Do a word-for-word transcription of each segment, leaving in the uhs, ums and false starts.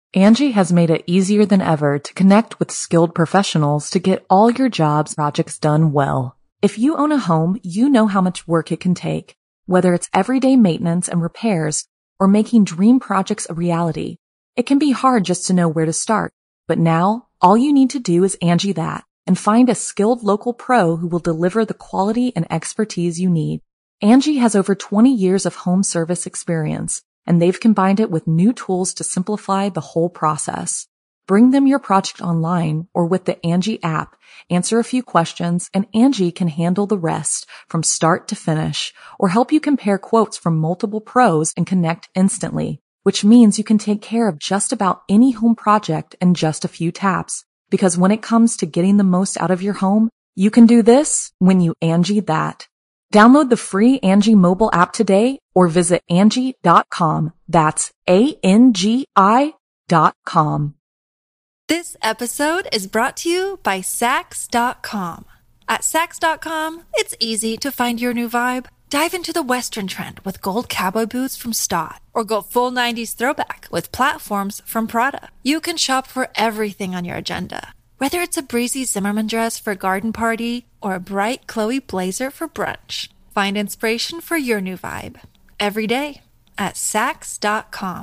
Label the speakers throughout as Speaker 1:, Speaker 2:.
Speaker 1: Angie has made it easier than ever to connect with skilled professionals to get all your jobs projects done well. If you own a home, you know how much work it can take, whether it's everyday maintenance and repairs or making dream projects a reality. It can be hard just to know where to start, but now all you need to do is Angie that and find a skilled local pro who will deliver the quality and expertise you need. Angie has over twenty years of home service experience, and they've combined it with new tools to simplify the whole process. Bring them your project online or with the Angie app, answer a few questions, and Angie can handle the rest from start to finish, or help you compare quotes from multiple pros and connect instantly, which means you can take care of just about any home project in just a few taps. Because when it comes to getting the most out of your home, you can do this when you Angie that. Download the free Angie mobile app today or visit Angie dot com. That's A N G I dot com.
Speaker 2: This episode is brought to you by Sax dot com. At Sax dot com, it's easy to find your new vibe. Dive into the Western trend with gold cowboy boots from Stott, or go full nineties throwback with platforms from Prada. You can shop for everything on your agenda, whether it's a breezy Zimmermann dress for a garden party or a bright Chloe blazer for brunch. Find inspiration for your new vibe every day at Sax dot com.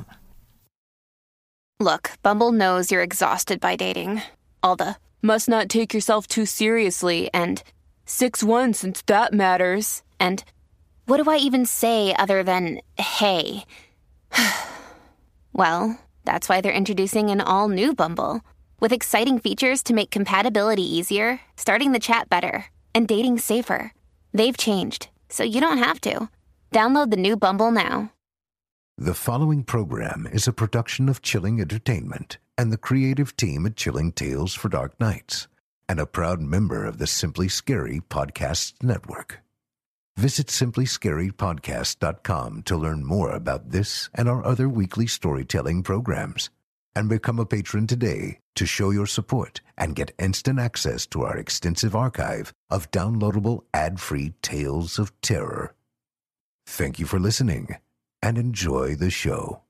Speaker 3: Look, Bumble knows you're exhausted by dating. All the must not take yourself too seriously and six one since that matters. And what do I even say other than hey? Well, that's why they're introducing an all-new Bumble with exciting features to make compatibility easier, starting the chat better, and dating safer. They've changed, so you don't have to. Download the new Bumble now.
Speaker 4: The following program is a production of Chilling Entertainment and the creative team at Chilling Tales for Dark Nights, and a proud member of the Simply Scary Podcasts Network. Visit simply scary podcast dot com to learn more about this and our other weekly storytelling programs. And become a patron today to show your support and get instant access to our extensive archive of downloadable ad-free tales of terror. Thank you for listening and enjoy the show.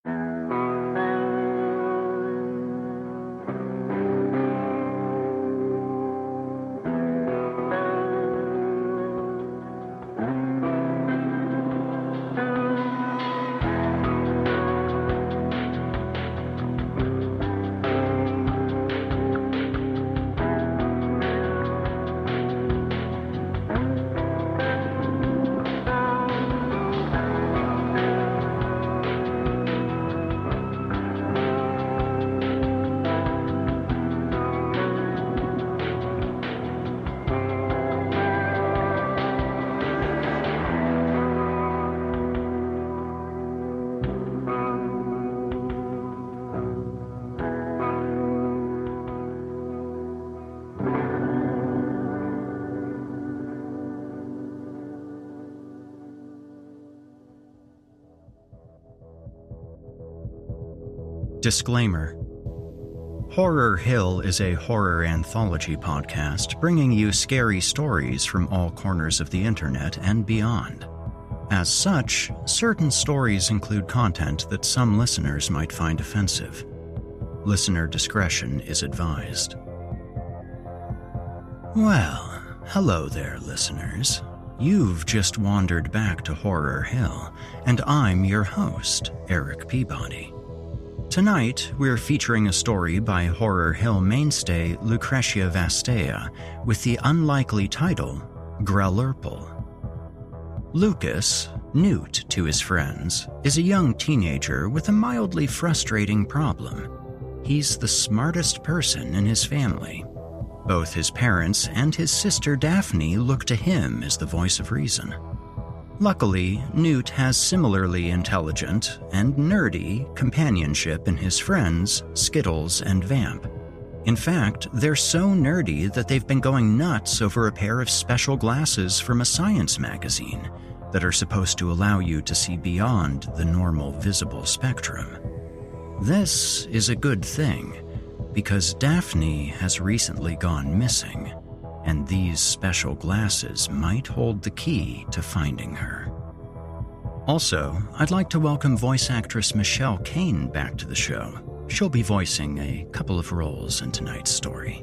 Speaker 5: Disclaimer. Horror Hill is a horror anthology podcast bringing you scary stories from all corners of the internet and beyond. As such, certain stories include content that some listeners might find offensive. Listener discretion is advised. Well, hello there, listeners. You've just wandered back to Horror Hill, and I'm your host, Eric Peabody. Tonight, we're featuring a story by Horror Hill mainstay Lucretia Vastea with the unlikely title, Grelurple. Lucas, Newt to his friends, is a young teenager with a mildly frustrating problem. He's the smartest person in his family. Both his parents and his sister Daphne look to him as the voice of reason. Luckily, Newt has similarly intelligent and nerdy companionship in his friends, Skittles and Vamp. In fact, they're so nerdy that they've been going nuts over a pair of special glasses from a science magazine that are supposed to allow you to see beyond the normal visible spectrum. This is a good thing, because Daphne has recently gone missing, and these special glasses might hold the key to finding her. Also, I'd like to welcome voice actress Michelle Caine back to the show. She'll be voicing a couple of roles in tonight's story.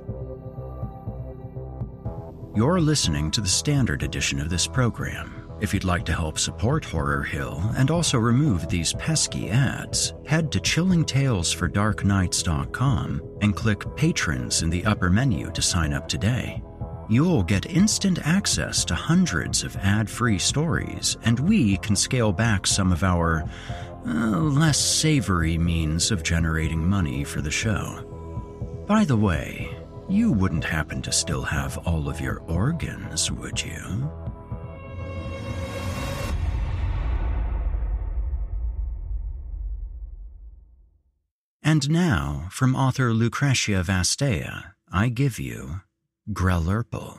Speaker 5: You're listening to the standard edition of this program. If you'd like to help support Horror Hill and also remove these pesky ads, head to chilling tales for dark nights dot com and click Patrons in the upper menu to sign up today. You'll get instant access to hundreds of ad-free stories, and we can scale back some of our uh, less savory means of generating money for the show. By the way, you wouldn't happen to still have all of your organs, would you? And now, from author Lucretia Vastea, I give you Grelurple.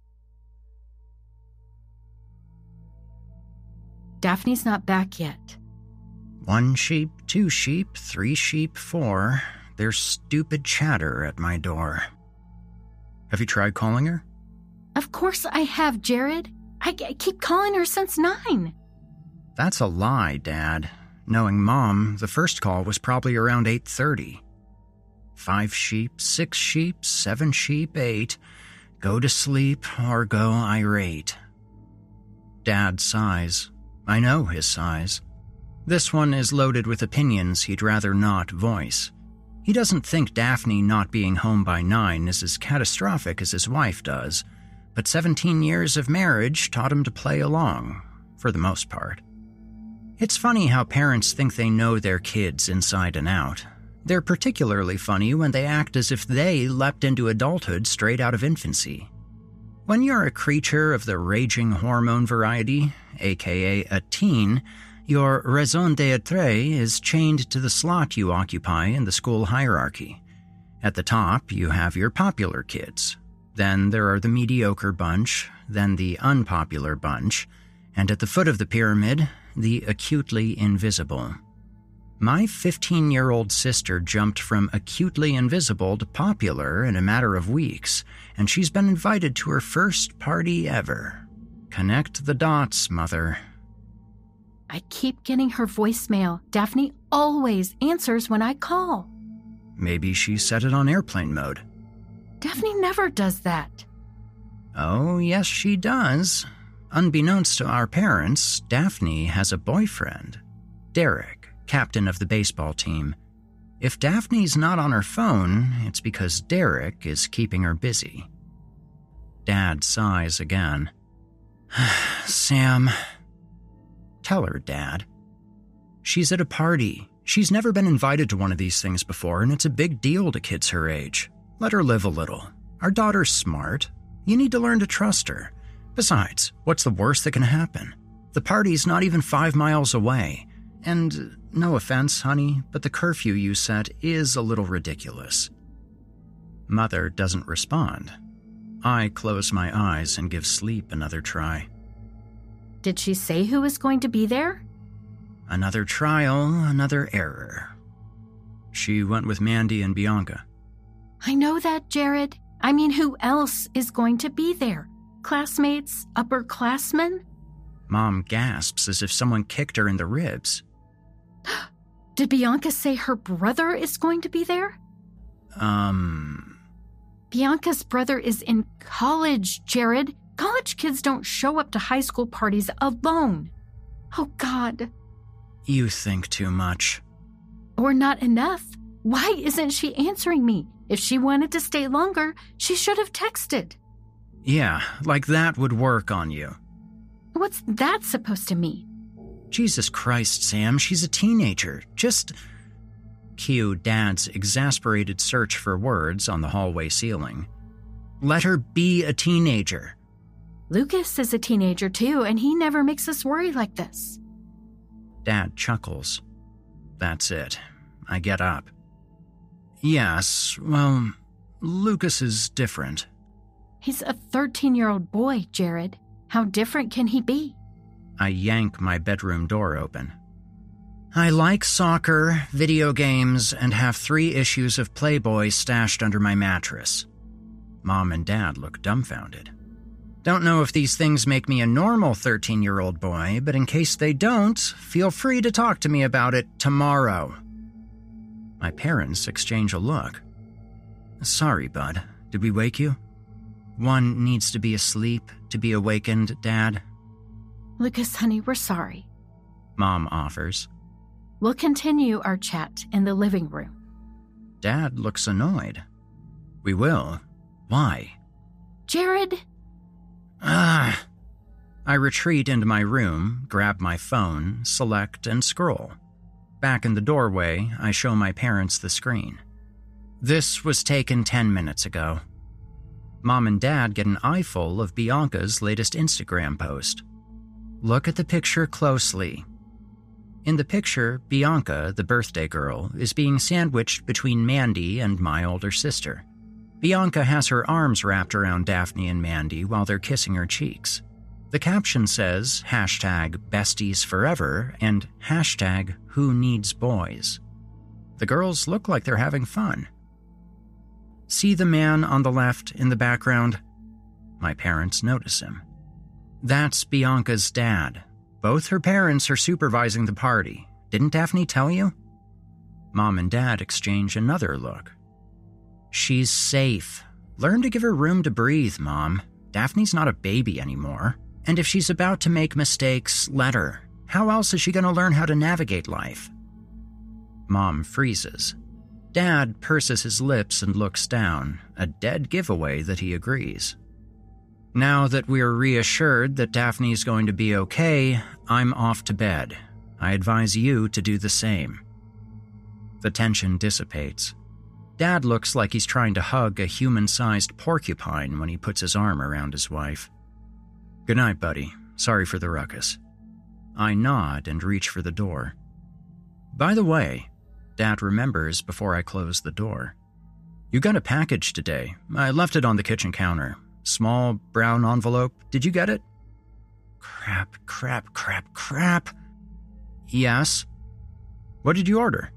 Speaker 6: Daphne's not back yet.
Speaker 5: One sheep, two sheep, three sheep, four. There's stupid chatter at my door. Have you tried calling her?
Speaker 6: Of course I have, Jared. I, I keep calling her since nine.
Speaker 5: That's a lie, Dad. Knowing Mom, the first call was probably around eight thirty. Five sheep, six sheep, seven sheep, eight. Go to sleep or go irate. Dad sighs. I know his sighs. This one is loaded with opinions he'd rather not voice. He doesn't think Daphne not being home by nine is as catastrophic as his wife does, but seventeen years of marriage taught him to play along, for the most part. It's funny how parents think they know their kids inside and out. They're particularly funny when they act as if they leapt into adulthood straight out of infancy. When you're a creature of the raging hormone variety, aka a teen, your raison d'etre is chained to the slot you occupy in the school hierarchy. At the top, you have your popular kids. Then there are the mediocre bunch, then the unpopular bunch, and at the foot of the pyramid, the acutely invisible. My fifteen-year-old sister jumped from acutely invisible to popular in a matter of weeks, and she's been invited to her first party ever. Connect the dots, Mother.
Speaker 6: I keep getting her voicemail. Daphne always answers when I call.
Speaker 5: Maybe she set it on airplane mode.
Speaker 6: Daphne never does that.
Speaker 5: Oh, yes, she does. Unbeknownst to our parents, Daphne has a boyfriend, Derek, captain of the baseball team. If Daphne's not on her phone, it's because Derek is keeping her busy. Dad sighs again. Sam. Tell her, Dad. She's at a party. She's never been invited to one of these things before, and it's a big deal to kids her age. Let her live a little. Our daughter's smart. You need to learn to trust her. Besides, what's the worst that can happen? The party's not even five miles away. And, no offense, honey, but the curfew you set is a little ridiculous. Mother doesn't respond. I close my eyes and give sleep another try.
Speaker 6: Did she say who was going to be there?
Speaker 5: Another trial, another error. She went with Mandy and Bianca.
Speaker 6: I know that, Jared. I mean, who else is going to be there? Classmates? Upperclassmen?
Speaker 5: Mom gasps as if someone kicked her in the ribs.
Speaker 6: Did Bianca say her brother is going to be there?
Speaker 5: Um...
Speaker 6: Bianca's brother is in college, Jared. College kids don't show up to high school parties alone. Oh, God.
Speaker 5: You think too much.
Speaker 6: Or not enough. Why isn't she answering me? If she wanted to stay longer, she should have texted.
Speaker 5: Yeah, like that would work on you.
Speaker 6: What's that supposed to mean?
Speaker 5: Jesus Christ, Sam, she's a teenager. Just... Cue Dad's exasperated search for words on the hallway ceiling. Let her be a teenager.
Speaker 6: Lucas is a teenager too, and he never makes us worry like this.
Speaker 5: Dad chuckles. That's it. I get up. Yes, well, Lucas is different.
Speaker 6: He's a thirteen-year-old boy, Jared. How different can he be?
Speaker 5: I yank my bedroom door open. I like soccer, video games, and have three issues of Playboy stashed under my mattress. Mom and Dad look dumbfounded. Don't know if these things make me a normal thirteen-year-old boy, but in case they don't, feel free to talk to me about it tomorrow. My parents exchange a look. Sorry, bud. Did we wake you? One needs to be asleep to be awakened, Dad.
Speaker 6: Lucas, honey, we're sorry.
Speaker 5: Mom offers.
Speaker 6: We'll continue our chat in the living room.
Speaker 5: Dad looks annoyed. We will. Why?
Speaker 6: Jared?
Speaker 5: Ah. I retreat into my room, grab my phone, select, and scroll. Back in the doorway, I show my parents the screen. This was taken ten minutes ago. Mom and Dad get an eyeful of Bianca's latest Instagram post. Look at the picture closely. In the picture, Bianca, the birthday girl, is being sandwiched between Mandy and my older sister. Bianca has her arms wrapped around Daphne and Mandy while they're kissing her cheeks. The caption says hashtag besties forever and hashtag who needs boys. The girls look like they're having fun. See the man on the left in the background? My parents notice him. That's Bianca's dad. Both her parents are supervising the party. Didn't Daphne tell you? Mom and Dad exchange another look. She's safe. Learn to give her room to breathe, Mom. Daphne's not a baby anymore. And if she's about to make mistakes, let her. How else is she going to learn how to navigate life? Mom freezes. Dad purses his lips and looks down, a dead giveaway that he agrees. Now that we're reassured that Daphne's going to be okay, I'm off to bed. I advise you to do the same. The tension dissipates. Dad looks like he's trying to hug a human-sized porcupine when he puts his arm around his wife. Good night, buddy. Sorry for the ruckus. I nod and reach for the door. By the way, Dad remembers before I close the door. You got a package today. I left it on the kitchen counter. Small, brown envelope. Did you get it? Crap, crap, crap, crap. Yes. What did you order?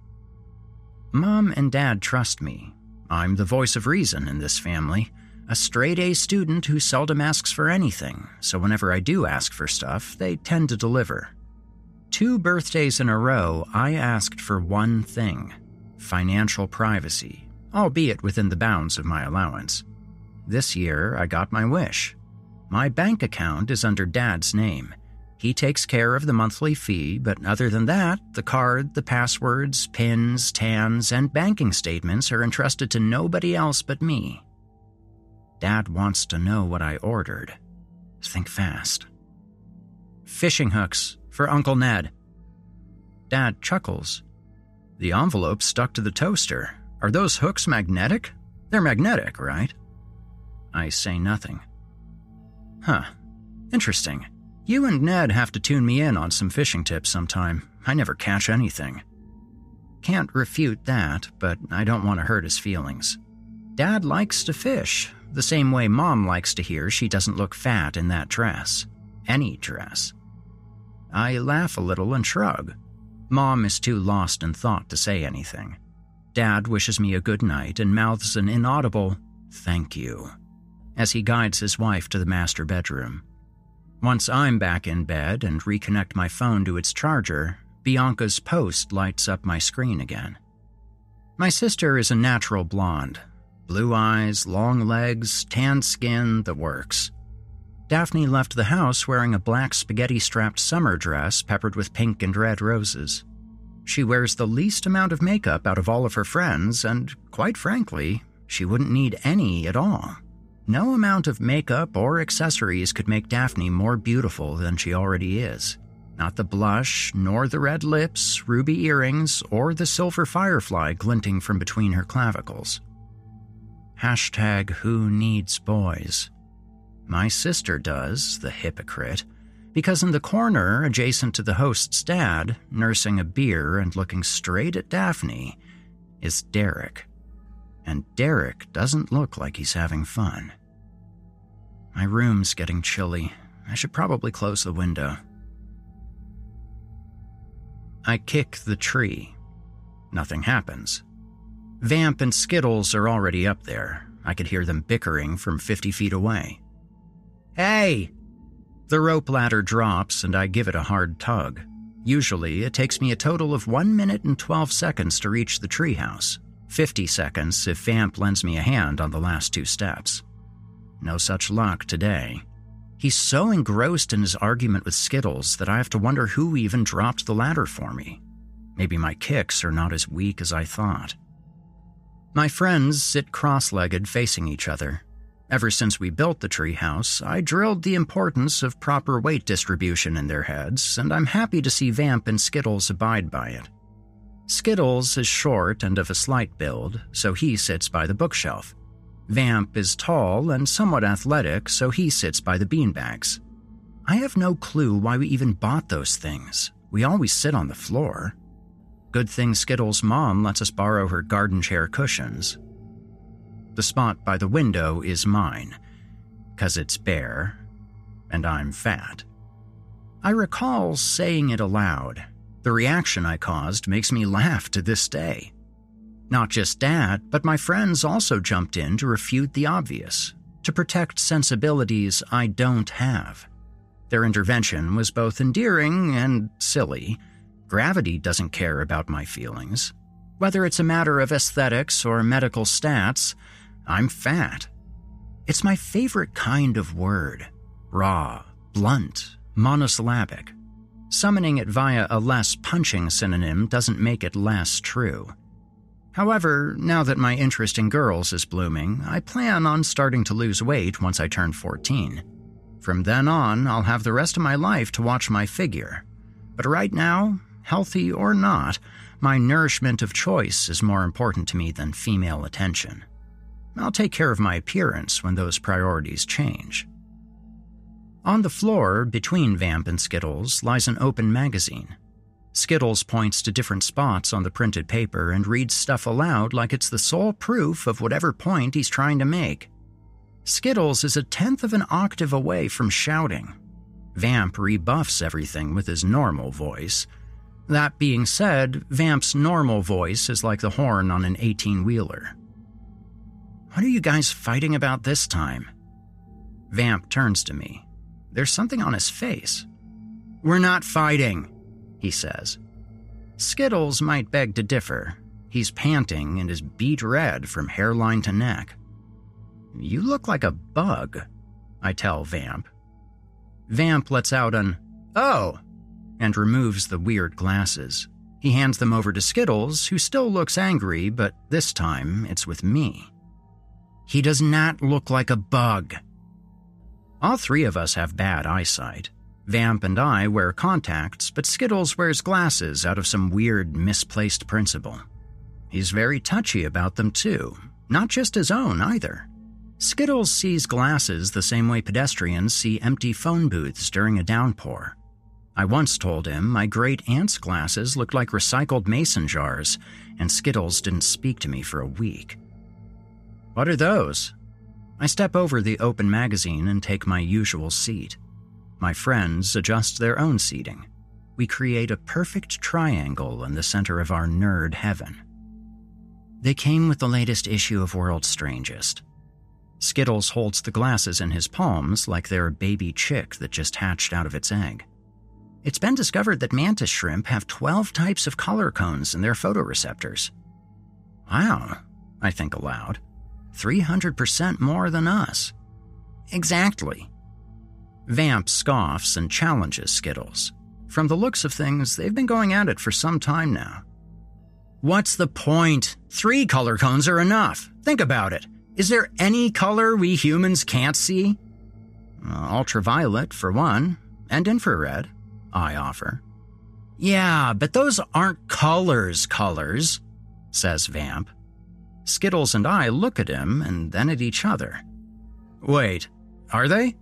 Speaker 5: Mom and Dad trust me. I'm the voice of reason in this family. A straight-A student who seldom asks for anything, so whenever I do ask for stuff, they tend to deliver. Two birthdays in a row, I asked for one thing: financial privacy, albeit within the bounds of my allowance. This year, I got my wish. My bank account is under Dad's name. He takes care of the monthly fee, but other than that, the card, the passwords, pins, T A Ns, and banking statements are entrusted to nobody else but me. Dad wants to know what I ordered. Think fast. Fishing hooks for Uncle Ned. Dad chuckles. The envelope stuck to the toaster. Are those hooks magnetic? They're magnetic, right? I say nothing. Huh. Interesting. You and Ned have to tune me in on some fishing tips sometime. I never catch anything. Can't refute that, but I don't want to hurt his feelings. Dad likes to fish, the same way Mom likes to hear she doesn't look fat in that dress. Any dress. I laugh a little and shrug. Mom is too lost in thought to say anything. Dad wishes me a good night and mouths an inaudible "thank you" as he guides his wife to the master bedroom. Once I'm back in bed and reconnect my phone to its charger, Bianca's post lights up my screen again. My sister is a natural blonde. Blue eyes, long legs, tanned skin, the works. Daphne left the house wearing a black spaghetti-strapped summer dress peppered with pink and red roses. She wears the least amount of makeup out of all of her friends, and, quite frankly, she wouldn't need any at all. No amount of makeup or accessories could make Daphne more beautiful than she already is. Not the blush, nor the red lips, ruby earrings, or the silver firefly glinting from between her clavicles. Hashtag who needs boys. My sister does, the hypocrite, because in the corner adjacent to the host's dad, nursing a beer and looking straight at Daphne, is Derek. And Derek doesn't look like he's having fun. My room's getting chilly. I should probably close the window. I kick the tree. Nothing happens. Vamp and Skittles are already up there. I could hear them bickering from fifty feet away. Hey! The rope ladder drops and I give it a hard tug. Usually, it takes me a total of one minute and twelve seconds to reach the treehouse, fifty seconds if Vamp lends me a hand on the last two steps. No such luck today. He's so engrossed in his argument with Skittles that I have to wonder who even dropped the ladder for me. Maybe my kicks are not as weak as I thought. My friends sit cross-legged facing each other. Ever since we built the treehouse, I drilled the importance of proper weight distribution in their heads, and I'm happy to see Vamp and Skittles abide by it. Skittles is short and of a slight build, so he sits by the bookshelf. Vamp is tall and somewhat athletic, so he sits by the beanbags. I have no clue why we even bought those things. We always sit on the floor. Good thing Skittles' mom lets us borrow her garden chair cushions. The spot by the window is mine, 'cause it's bare, and I'm fat. I recall saying it aloud. The reaction I caused makes me laugh to this day. Not just that, but my friends also jumped in to refute the obvious, to protect sensibilities I don't have. Their intervention was both endearing and silly. Gravity doesn't care about my feelings. Whether it's a matter of aesthetics or medical stats, I'm fat. It's my favorite kind of word. Raw, blunt, monosyllabic. Summoning it via a less punching synonym doesn't make it less true. However, now that my interest in girls is blooming, I plan on starting to lose weight once I turn fourteen. From then on, I'll have the rest of my life to watch my figure. But right now, healthy or not, my nourishment of choice is more important to me than female attention. I'll take care of my appearance when those priorities change. On the floor, between Vamp and Skittles, lies an open magazine. Skittles points to different spots on the printed paper and reads stuff aloud like it's the sole proof of whatever point he's trying to make. Skittles is a tenth of an octave away from shouting. Vamp rebuffs everything with his normal voice. That being said, Vamp's normal voice is like the horn on an eighteen-wheeler. What are you guys fighting about this time? Vamp turns to me. There's something on his face. We're not fighting, he says. Skittles might beg to differ. He's panting and is beet red from hairline to neck. You look like a bug, I tell Vamp. Vamp lets out an, "Oh," and removes the weird glasses. He hands them over to Skittles, who still looks angry, but this time it's with me. He does not look like a bug. All three of us have bad eyesight. Vamp and I wear contacts, but Skittles wears glasses out of some weird, misplaced principle. He's very touchy about them too, not just his own either. Skittles sees glasses the same way pedestrians see empty phone booths during a downpour. I once told him my great-aunt's glasses looked like recycled mason jars, and Skittles didn't speak to me for a week. What are those? I step over the open magazine and take my usual seat. My friends adjust their own seating. We create a perfect triangle in the center of our nerd heaven. They came with the latest issue of World's Strangest. Skittles holds the glasses in his palms like they're a baby chick that just hatched out of its egg. It's been discovered that mantis shrimp have twelve types of color cones in their photoreceptors. Wow, I think aloud. three hundred percent more than us. Exactly. Vamp scoffs and challenges Skittles. From the looks of things, they've been going at it for some time now. What's the point? Three color cones are enough. Think about it. Is there any color we humans can't see? Uh, ultraviolet, for one, and infrared, I offer. Yeah, but those aren't colors, colors, says Vamp. Skittles and I look at him and then at each other. Wait, are they?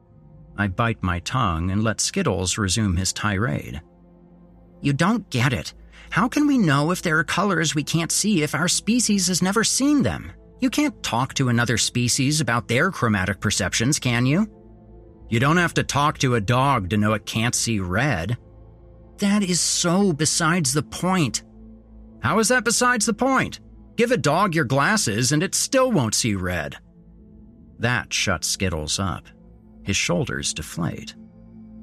Speaker 5: I bite my tongue and let Skittles resume his tirade. You don't get it. How can we know if there are colors we can't see if our species has never seen them? You can't talk to another species about their chromatic perceptions, can you? You don't have to talk to a dog to know it can't see red. That is so besides the point. How is that besides the point? Give a dog your glasses and it still won't see red. That shuts Skittles up. His shoulders deflate.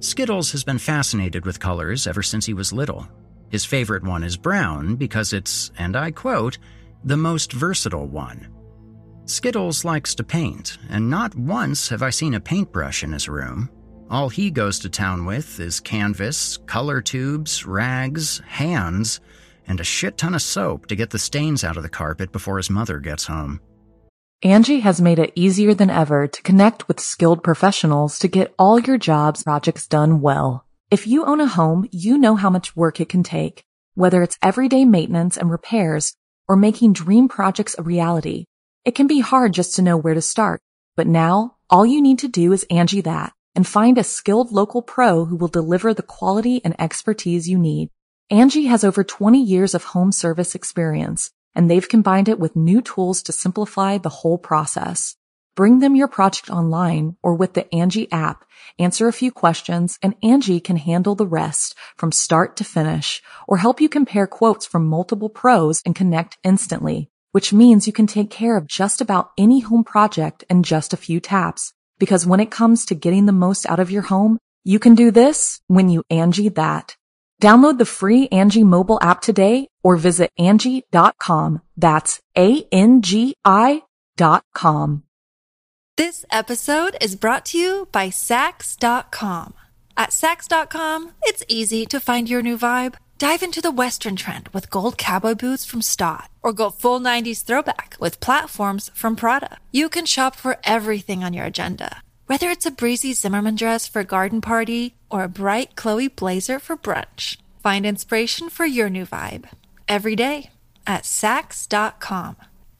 Speaker 5: Skittles has been fascinated with colors ever since he was little. His favorite one is brown because it's, and I quote, the most versatile one. Skittles likes to paint, and not once have I seen a paintbrush in his room. All he goes to town with is canvas, color tubes, rags, hands, and a shit ton of soap to get the stains out of the carpet before his mother gets home.
Speaker 1: Angie has made it easier than ever to connect with skilled professionals to get all your jobs projects done well. If you own a home, you know how much work it can take, whether it's everyday maintenance and repairs or making dream projects a reality. It can be hard just to know where to start, but now all you need to do is Angie that and find a skilled local pro who will deliver the quality and expertise you need. Angie has over twenty years of home service experience, and they've combined it with new tools to simplify the whole process. Bring them your project online or with the Angie app, answer a few questions, and Angie can handle the rest from start to finish or help you compare quotes from multiple pros and connect instantly, which means you can take care of just about any home project in just a few taps. Because when it comes to getting the most out of your home, you can do this when you Angie that. Download the free Angie mobile app today or visit Angie dot com. That's A N G I dot com.
Speaker 2: This episode is brought to you by Sax dot com. At Sax dot com, it's easy to find your new vibe. Dive into the Western trend with gold cowboy boots from Stott, or go full nineties throwback with platforms from Prada. You can shop for everything on your agenda, whether it's a breezy Zimmermann dress for a garden party or a bright Chloe blazer for brunch. Find inspiration for your new vibe every day at Sax dot com.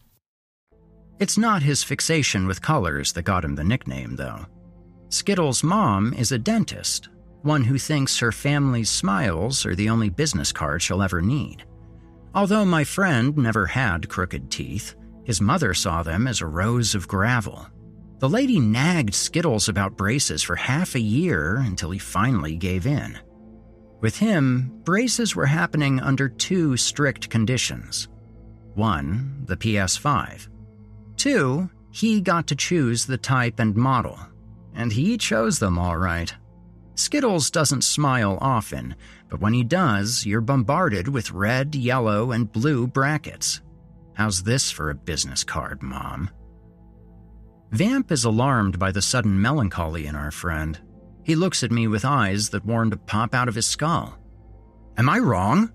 Speaker 5: It's not his fixation with colors that got him the nickname, though. Skittles' mom is a dentist, one who thinks her family's smiles are the only business card she'll ever need. Although my friend never had crooked teeth, his mother saw them as a rose of gravel. The lady nagged Skittles about braces for half a year until he finally gave in. With him, braces were happening under two strict conditions. One, the P S five. Two, he got to choose the type and model. And he chose them all right. Skittles doesn't smile often, but when he does, you're bombarded with red, yellow, and blue brackets. How's this for a business card, Mom? Vamp is alarmed by the sudden melancholy in our friend. He looks at me with eyes that warn to pop out of his skull. Am I wrong?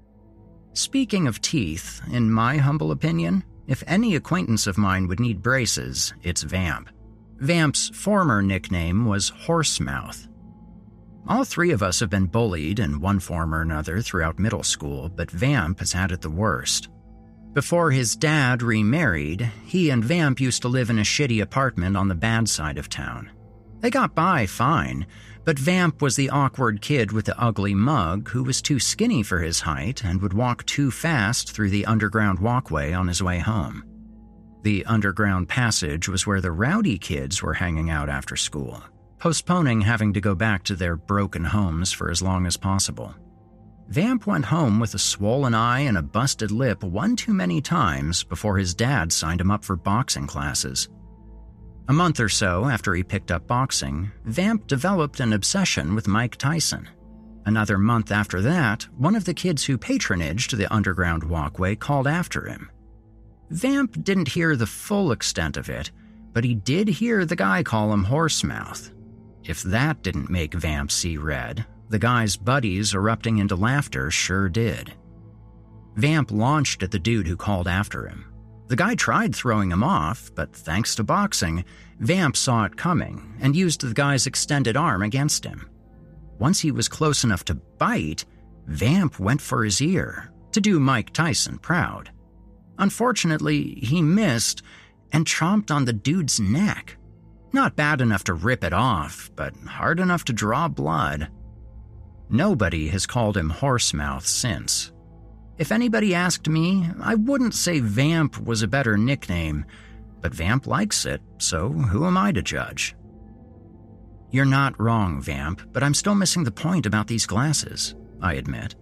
Speaker 5: Speaking of teeth, in my humble opinion, if any acquaintance of mine would need braces, it's Vamp. Vamp's former nickname was Horsemouth. All three of us have been bullied in one form or another throughout middle school, but Vamp has had it the worst. Before his dad remarried, he and Vamp used to live in a shitty apartment on the bad side of town. They got by fine, but Vamp was the awkward kid with the ugly mug who was too skinny for his height and would walk too fast through the underground walkway on his way home. The underground passage was where the rowdy kids were hanging out after school, postponing having to go back to their broken homes for as long as possible. Vamp went home with a swollen eye and a busted lip one too many times before his dad signed him up for boxing classes. A month or so after he picked up boxing, Vamp developed an obsession with Mike Tyson. Another month after that, one of the kids who patronaged the underground walkway called after him. Vamp didn't hear the full extent of it, but he did hear the guy call him Horsemouth. If that didn't make Vamp see red, the guy's buddies erupting into laughter sure did. Vamp launched at the dude who called after him. The guy tried throwing him off, but thanks to boxing, Vamp saw it coming and used the guy's extended arm against him. Once he was close enough to bite, Vamp went for his ear to do Mike Tyson proud. Unfortunately, he missed and chomped on the dude's neck. Not bad enough to rip it off, but hard enough to draw blood. Nobody has called him Horsemouth since. If anybody asked me, I wouldn't say Vamp was a better nickname, but Vamp likes it, so who am I to judge? You're not wrong, Vamp, but I'm still missing the point about these glasses, I admit.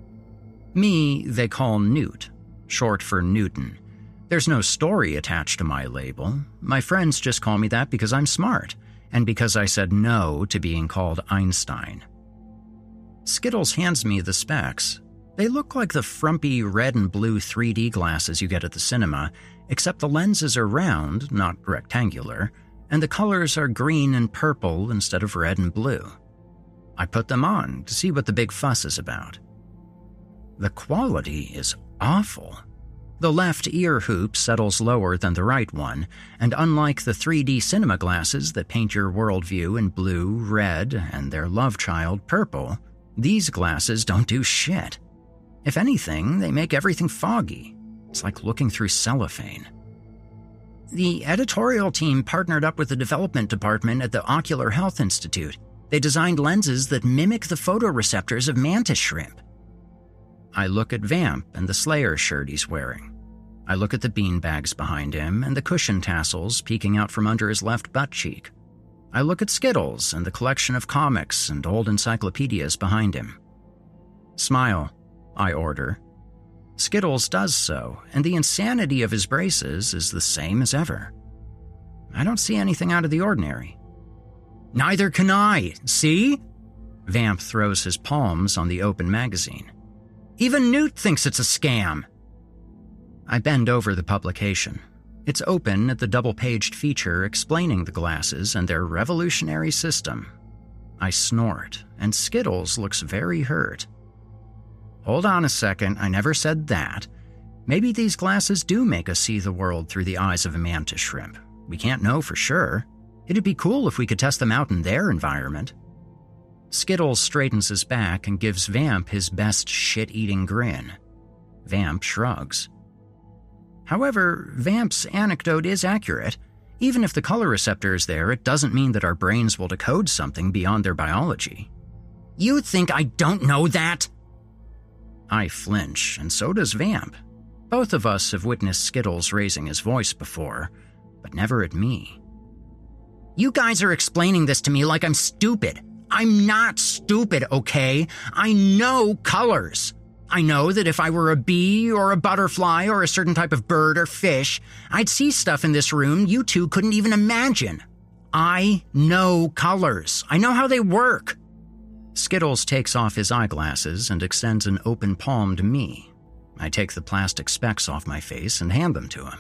Speaker 5: Me, they call Newt, short for Newton. There's no story attached to my label. My friends just call me that because I'm smart, and because I said no to being called Einstein. Skittles hands me the specs. They look like the frumpy red and blue three D glasses you get at the cinema, except the lenses are round, not rectangular, and the colors are green and purple instead of red and blue. I put them on to see what the big fuss is about. The quality is awful. The left ear hoop settles lower than the right one, and unlike the three D cinema glasses that paint your worldview in blue, red, and their love child purple, these glasses don't do shit. If anything, they make everything foggy. It's like looking through cellophane. The editorial team partnered up with the development department at the Ocular Health Institute. They designed lenses that mimic the photoreceptors of mantis shrimp. I look at Vamp and the Slayer shirt he's wearing. I look at the beanbags behind him and the cushion tassels peeking out from under his left butt cheek. I look at Skittles and the collection of comics and old encyclopedias behind him. Smile, I order. Skittles does so, and the insanity of his braces is the same as ever. I don't see anything out of the ordinary. Neither can I, see? Vamp throws his palms on the open magazine. Even Newt thinks it's a scam. I bend over the publication. It's open at the double-paged feature explaining the glasses and their revolutionary system. I snort, and Skittles looks very hurt. Hold on a second, I never said that. Maybe these glasses do make us see the world through the eyes of a mantis shrimp. We can't know for sure. It'd be cool if we could test them out in their environment. Skittles straightens his back and gives Vamp his best shit-eating grin. Vamp shrugs. However, Vamp's anecdote is accurate. Even if the color receptor is there, it doesn't mean that our brains will decode something beyond their biology. You think I don't know that? I flinch, and so does Vamp. Both of us have witnessed Skittles raising his voice before, but never at me. You guys are explaining this to me like I'm stupid. I'm not stupid, okay? I know colors. I know that if I were a bee or a butterfly or a certain type of bird or fish, I'd see stuff in this room you two couldn't even imagine. I know colors. I know how they work. Skittles takes off his eyeglasses and extends an open palm to me. I take the plastic specs off my face and hand them to him.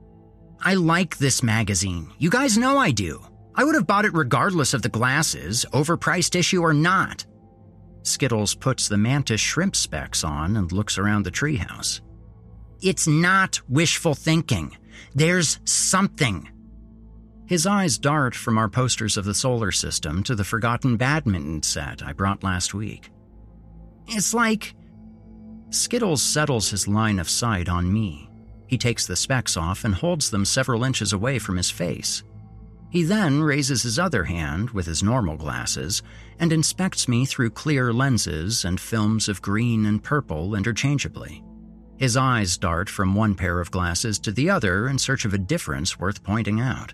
Speaker 5: I like this magazine. You guys know I do. I would have bought it regardless of the glasses, overpriced issue or not. Skittles puts the mantis shrimp specs on and looks around the treehouse. It's not wishful thinking. There's something. His eyes dart from our posters of the solar system to the forgotten badminton set I brought last week. It's like... Skittles settles his line of sight on me. He takes the specs off and holds them several inches away from his face. He then raises his other hand with his normal glasses and inspects me through clear lenses and films of green and purple interchangeably. His eyes dart from one pair of glasses to the other in search of a difference worth pointing out.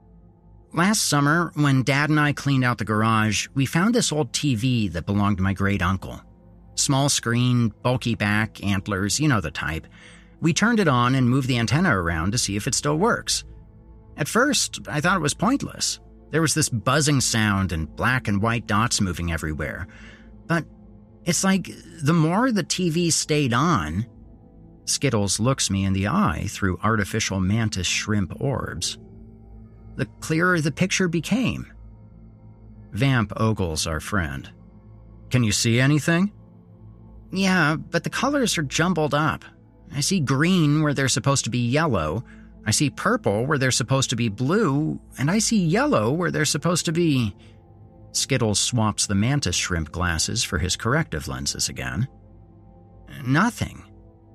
Speaker 5: Last summer, when Dad and I cleaned out the garage, we found this old T V that belonged to my great-uncle. Small screen, bulky back, antlers, you know the type. We turned it on and moved the antenna around to see if it still works. At first, I thought it was pointless. There was this buzzing sound and black and white dots moving everywhere. But it's like the more the T V stayed on... Skittles looks me in the eye through artificial mantis shrimp orbs. The clearer the picture became. Vamp ogles our friend. Can you see anything? Yeah, but the colors are jumbled up. I see green where they're supposed to be yellow, I see purple where they're supposed to be blue, and I see yellow where they're supposed to be... Skittles swaps the mantis shrimp glasses for his corrective lenses again. Nothing.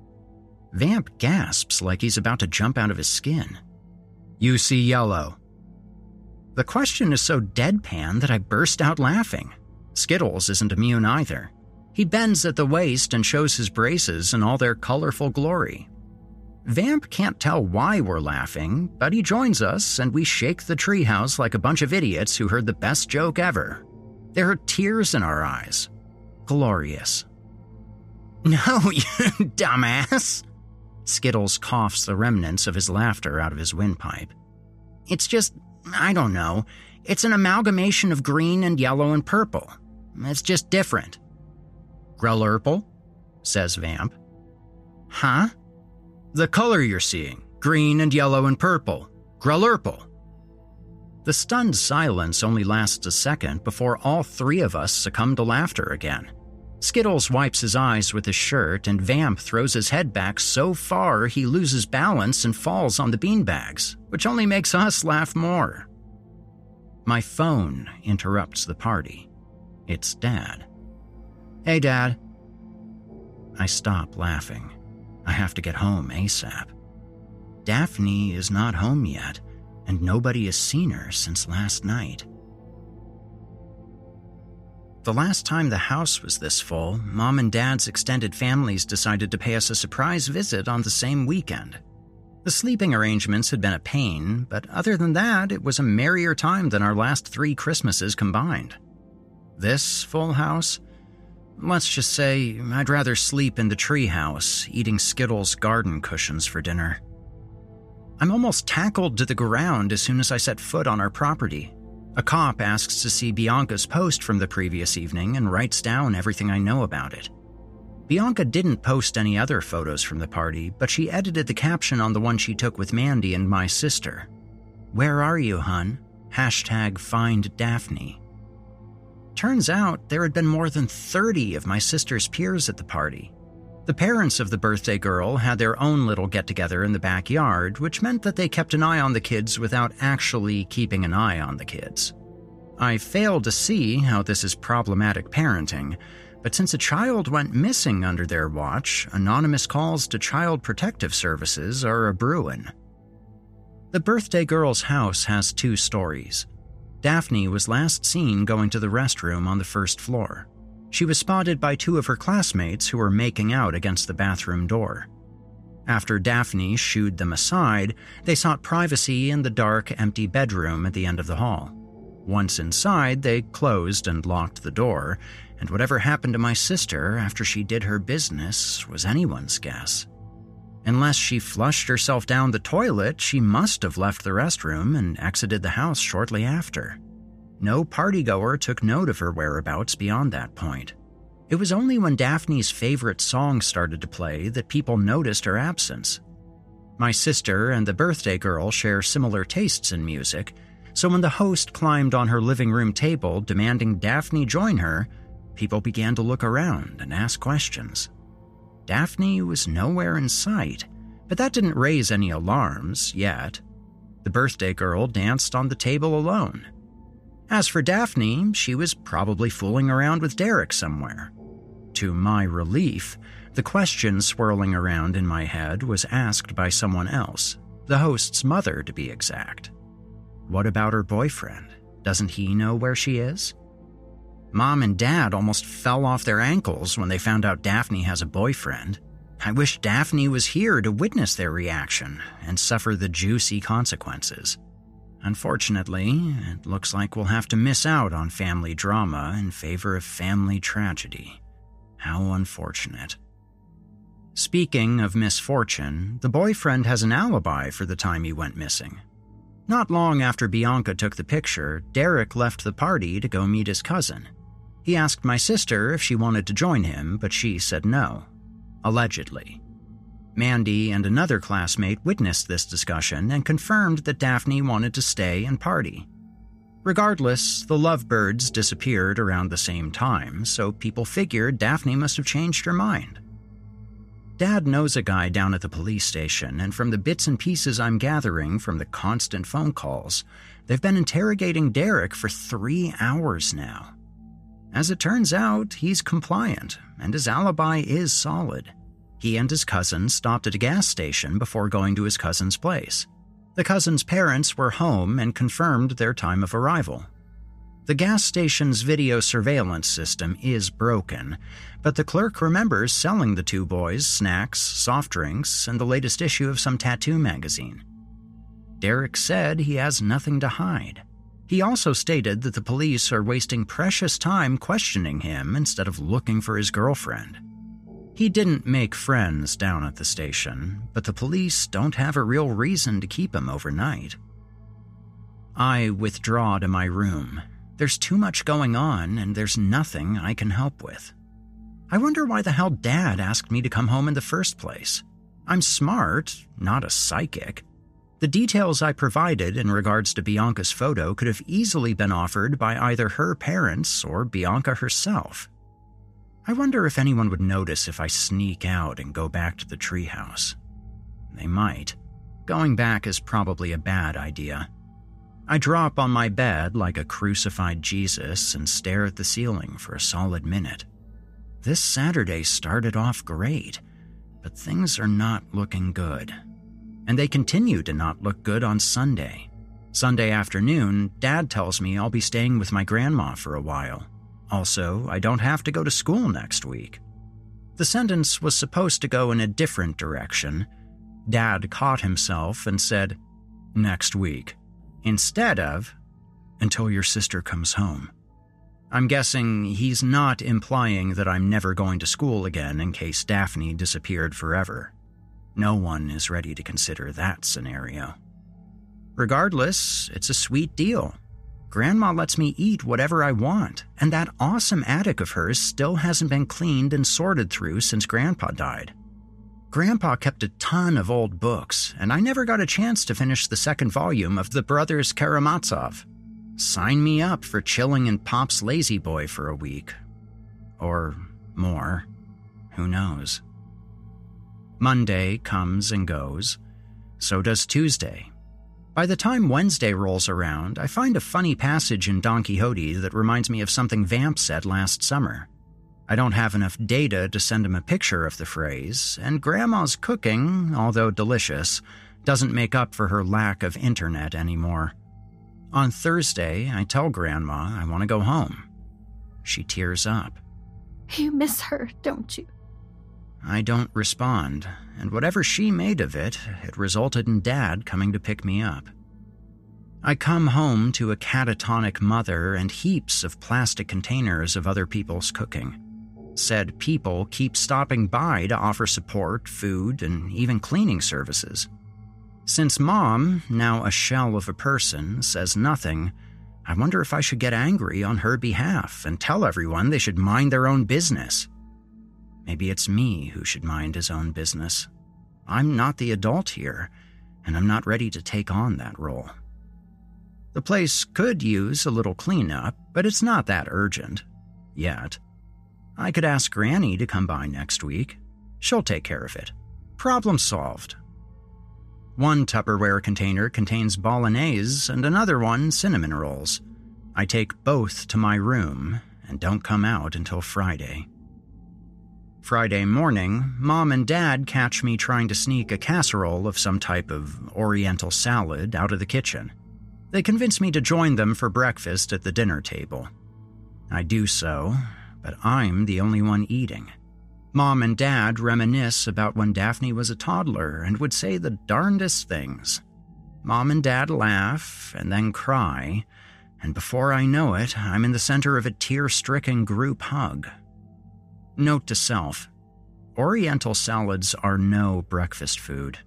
Speaker 5: Vamp gasps like he's about to jump out of his skin. You see yellow. The question is so deadpan that I burst out laughing. Skittles isn't immune either. He bends at the waist and shows his braces in all their colorful glory. Vamp can't tell why we're laughing, but he joins us and we shake the treehouse like a bunch of idiots who heard the best joke ever. There are tears in our eyes. Glorious. No, you dumbass! Skittles coughs the remnants of his laughter out of his windpipe. It's just, I don't know. It's an amalgamation of green and yellow and purple. It's just different. Grelurple, says Vamp. Huh? The color you're seeing, green and yellow and purple. Grelurple. The stunned silence only lasts a second before all three of us succumb to laughter again. Skittles wipes his eyes with his shirt, and Vamp throws his head back so far he loses balance and falls on the beanbags, which only makes us laugh more. My phone interrupts the party. It's Dad. Hey, Dad. I stop laughing. I have to get home ASAP. Daphne is not home yet, and nobody has seen her since last night. The last time the house was this full, Mom and Dad's extended families decided to pay us a surprise visit on the same weekend. The sleeping arrangements had been a pain, but other than that, it was a merrier time than our last three Christmases combined. This full house? Let's just say I'd rather sleep in the treehouse, eating Skittles garden cushions for dinner. I'm almost tackled to the ground as soon as I set foot on our property. A cop asks to see Bianca's post from the previous evening and writes down everything I know about it. Bianca didn't post any other photos from the party, but she edited the caption on the one she took with Mandy and my sister. Where are you, hun? Hashtag find Daphne. Turns out there had been more than thirty of my sister's peers at the party. The parents of the birthday girl had their own little get-together in the backyard, which meant that they kept an eye on the kids without actually keeping an eye on the kids. I fail to see how this is problematic parenting, but since a child went missing under their watch, anonymous calls to Child Protective Services are a-brewin'. The birthday girl's house has two stories. Daphne was last seen going to the restroom on the first floor. She was spotted by two of her classmates who were making out against the bathroom door. After Daphne shooed them aside, they sought privacy in the dark, empty bedroom at the end of the hall. Once inside, they closed and locked the door, and whatever happened to my sister after she did her business was anyone's guess. Unless she flushed herself down the toilet, she must have left the restroom and exited the house shortly after. No partygoer took note of her whereabouts beyond that point. It was only when Daphne's favorite song started to play that people noticed her absence. My sister and the birthday girl share similar tastes in music, so when the host climbed on her living room table demanding Daphne join her, people began to look around and ask questions. Daphne was nowhere in sight, but that didn't raise any alarms yet. The birthday girl danced on the table alone. As for Daphne, she was probably fooling around with Derek somewhere. To my relief, the question swirling around in my head was asked by someone else, the host's mother to be exact. What about her boyfriend? Doesn't he know where she is? Mom and Dad almost fell off their ankles when they found out Daphne has a boyfriend. I wish Daphne was here to witness their reaction and suffer the juicy consequences. Unfortunately, it looks like we'll have to miss out on family drama in favor of family tragedy. How unfortunate. Speaking of misfortune, the boyfriend has an alibi for the time he went missing. Not long after Bianca took the picture, Derek left the party to go meet his cousin. He asked my sister if she wanted to join him, but she said no. Allegedly. Mandy and another classmate witnessed this discussion and confirmed that Daphne wanted to stay and party. Regardless, the lovebirds disappeared around the same time, so people figured Daphne must have changed her mind. Dad knows a guy down at the police station, and from the bits and pieces I'm gathering from the constant phone calls, they've been interrogating Derek for three hours now. As it turns out, he's compliant, and his alibi is solid. He and his cousin stopped at a gas station before going to his cousin's place. The cousin's parents were home and confirmed their time of arrival. The gas station's video surveillance system is broken, but the clerk remembers selling the two boys snacks, soft drinks, and the latest issue of some tattoo magazine. Derek said he has nothing to hide. He also stated that the police are wasting precious time questioning him instead of looking for his girlfriend. He didn't make friends down at the station, but the police don't have a real reason to keep him overnight. I withdraw to my room. There's too much going on, and there's nothing I can help with. I wonder why the hell Dad asked me to come home in the first place. I'm smart, not a psychic. The details I provided in regards to Bianca's photo could have easily been offered by either her parents or Bianca herself. I wonder if anyone would notice if I sneak out and go back to the treehouse. They might. Going back is probably a bad idea. I drop on my bed like a crucified Jesus and stare at the ceiling for a solid minute. This Saturday started off great, but things are not looking good. And they continue to not look good on Sunday. Sunday afternoon, Dad tells me I'll be staying with my grandma for a while. Also, I don't have to go to school next week. The sentence was supposed to go in a different direction. Dad caught himself and said, "Next week," instead of, "until your sister comes home." I'm guessing he's not implying that I'm never going to school again in case Daphne disappeared forever. No one is ready to consider that scenario. Regardless, it's a sweet deal. Grandma lets me eat whatever I want, and that awesome attic of hers still hasn't been cleaned and sorted through since Grandpa died. Grandpa kept a ton of old books, and I never got a chance to finish the second volume of The Brothers Karamazov. Sign me up for chilling in Pop's Lazy Boy for a week. Or more. Who knows? Monday comes and goes. So does Tuesday. By the time Wednesday rolls around, I find a funny passage in Don Quixote that reminds me of something Vamp said last summer. I don't have enough data to send him a picture of the phrase, and Grandma's cooking, although delicious, doesn't make up for her lack of internet anymore. On Thursday, I tell Grandma I want to go home. She tears up.
Speaker 6: You miss her, don't you?
Speaker 5: I don't respond, and whatever she made of it, it resulted in Dad coming to pick me up. I come home to a catatonic mother and heaps of plastic containers of other people's cooking. Said people keep stopping by to offer support, food, and even cleaning services. Since Mom, now a shell of a person, says nothing, I wonder if I should get angry on her behalf and tell everyone they should mind their own business. Maybe it's me who should mind his own business. I'm not the adult here, and I'm not ready to take on that role. The place could use a little cleanup, but it's not that urgent. Yet. I could ask Granny to come by next week. She'll take care of it. Problem solved. One Tupperware container contains bolognese and another one cinnamon rolls. I take both to my room and don't come out until Friday. Friday morning, Mom and Dad catch me trying to sneak a casserole of some type of Oriental salad out of the kitchen. They convince me to join them for breakfast at the dinner table. I do so, but I'm the only one eating. Mom and Dad reminisce about when Daphne was a toddler and would say the darndest things. Mom and Dad laugh and then cry, and before I know it, I'm in the center of a tear-stricken group hug. Note to self, Oriental salads are no breakfast food.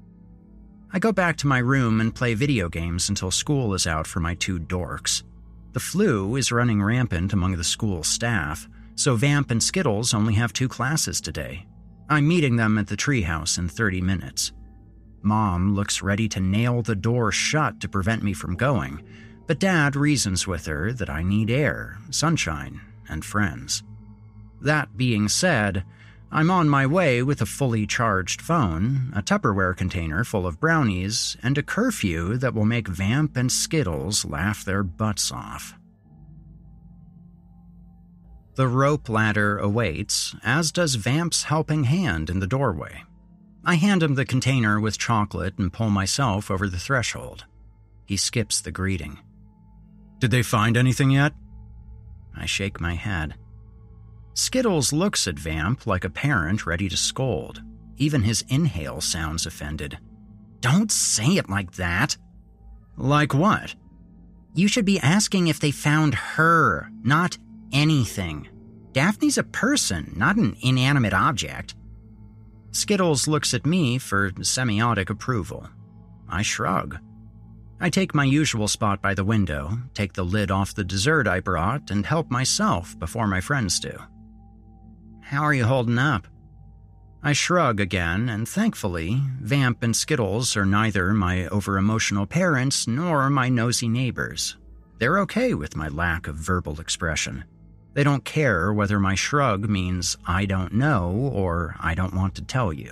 Speaker 5: I go back to my room and play video games until school is out for my two dorks. The flu is running rampant among the school staff, so Vamp and Skittles only have two classes today. I'm meeting them at the treehouse in thirty minutes. Mom looks ready to nail the door shut to prevent me from going, but Dad reasons with her that I need air, sunshine, and friends. That being said, I'm on my way with a fully charged phone, a Tupperware container full of brownies, and a curfew that will make Vamp and Skittles laugh their butts off. The rope ladder awaits, as does Vamp's helping hand in the doorway. I hand him the container with chocolate and pull myself over the threshold. He skips the greeting. "Did they find anything yet?" I shake my head. Skittles looks at Vamp like a parent ready to scold. Even his inhale sounds offended. "Don't say it like that." "Like what?" "You should be asking if they found her, not anything. Daphne's a person, not an inanimate object." Skittles looks at me for semiotic approval. I shrug. I take my usual spot by the window, take the lid off the dessert I brought, and help myself before my friends do. How are you holding up? I shrug again, and thankfully, Vamp and Skittles are neither my over-emotional parents nor my nosy neighbors. They're okay with my lack of verbal expression. They don't care whether my shrug means I don't know or I don't want to tell you.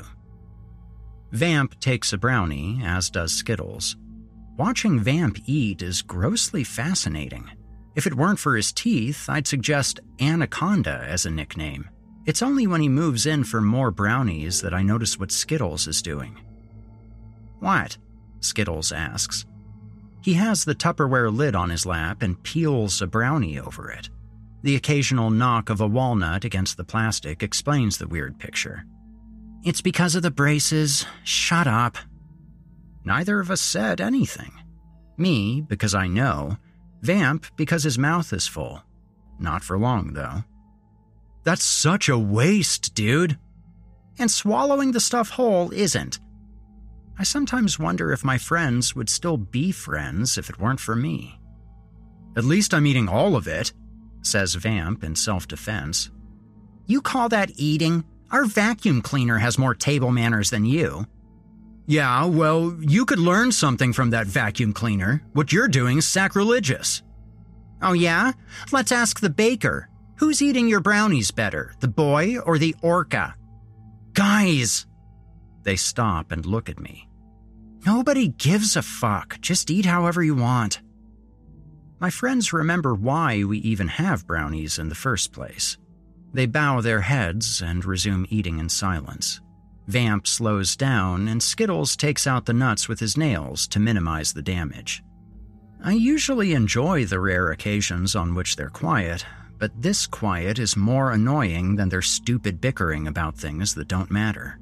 Speaker 5: Vamp takes a brownie, as does Skittles. Watching Vamp eat is grossly fascinating. If it weren't for his teeth, I'd suggest Anaconda as a nickname. It's only when he moves in for more brownies that I notice what Skittles is doing. What? Skittles asks. He has the Tupperware lid on his lap and peels a brownie over it. The occasional knock of a walnut against the plastic explains the weird picture. It's because of the braces. Shut up. Neither of us said anything. Me, because I know. Vamp, because his mouth is full. Not for long, though. That's such a waste, dude. And swallowing the stuff whole isn't. I sometimes wonder if my friends would still be friends if it weren't for me. At least I'm eating all of it, says Vamp in self-defense. You call that eating? Our vacuum cleaner has more table manners than you. Yeah, well, you could learn something from that vacuum cleaner. What you're doing is sacrilegious. Oh yeah? Let's ask the baker. Who's eating your brownies better, the boy or the orca? Guys! They stop and look at me. Nobody gives a fuck. Just eat however you want. My friends remember why we even have brownies in the first place. They bow their heads and resume eating in silence. Vamp slows down, and Skittles takes out the nuts with his nails to minimize the damage. I usually enjoy the rare occasions on which they're quiet, but this quiet is more annoying than their stupid bickering about things that don't matter.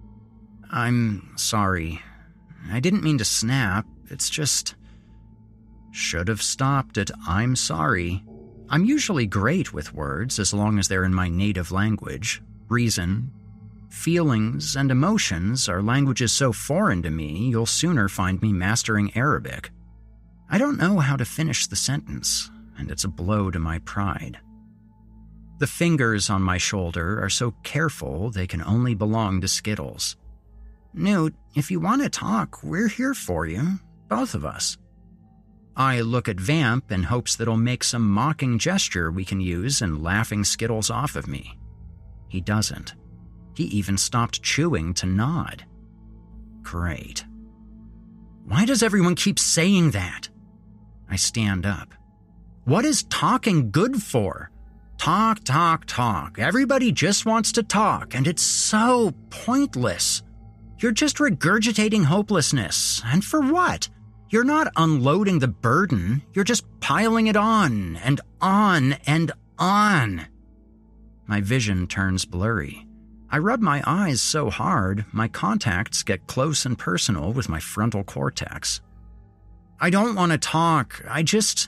Speaker 5: I'm sorry. I didn't mean to snap. It's just... Should have stopped at I'm sorry. I'm usually great with words as long as they're in my native language. Reason, feelings, and emotions are languages so foreign to me, you'll sooner find me mastering Arabic. I don't know how to finish the sentence, and it's a blow to my pride. The fingers on my shoulder are so careful they can only belong to Skittles. Newt, if you want to talk, we're here for you, both of us. I look at Vamp in hopes that he'll make some mocking gesture we can use in laughing Skittles off of me. He doesn't. He even stopped chewing to nod. Great. Why does everyone keep saying that? I stand up. What is talking good for? Talk, talk, talk. Everybody just wants to talk, and it's so pointless. You're just regurgitating hopelessness. And for what? You're not unloading the burden. You're just piling it on and on and on. My vision turns blurry. I rub my eyes so hard, my contacts get close and personal with my frontal cortex. I don't want to talk. I just...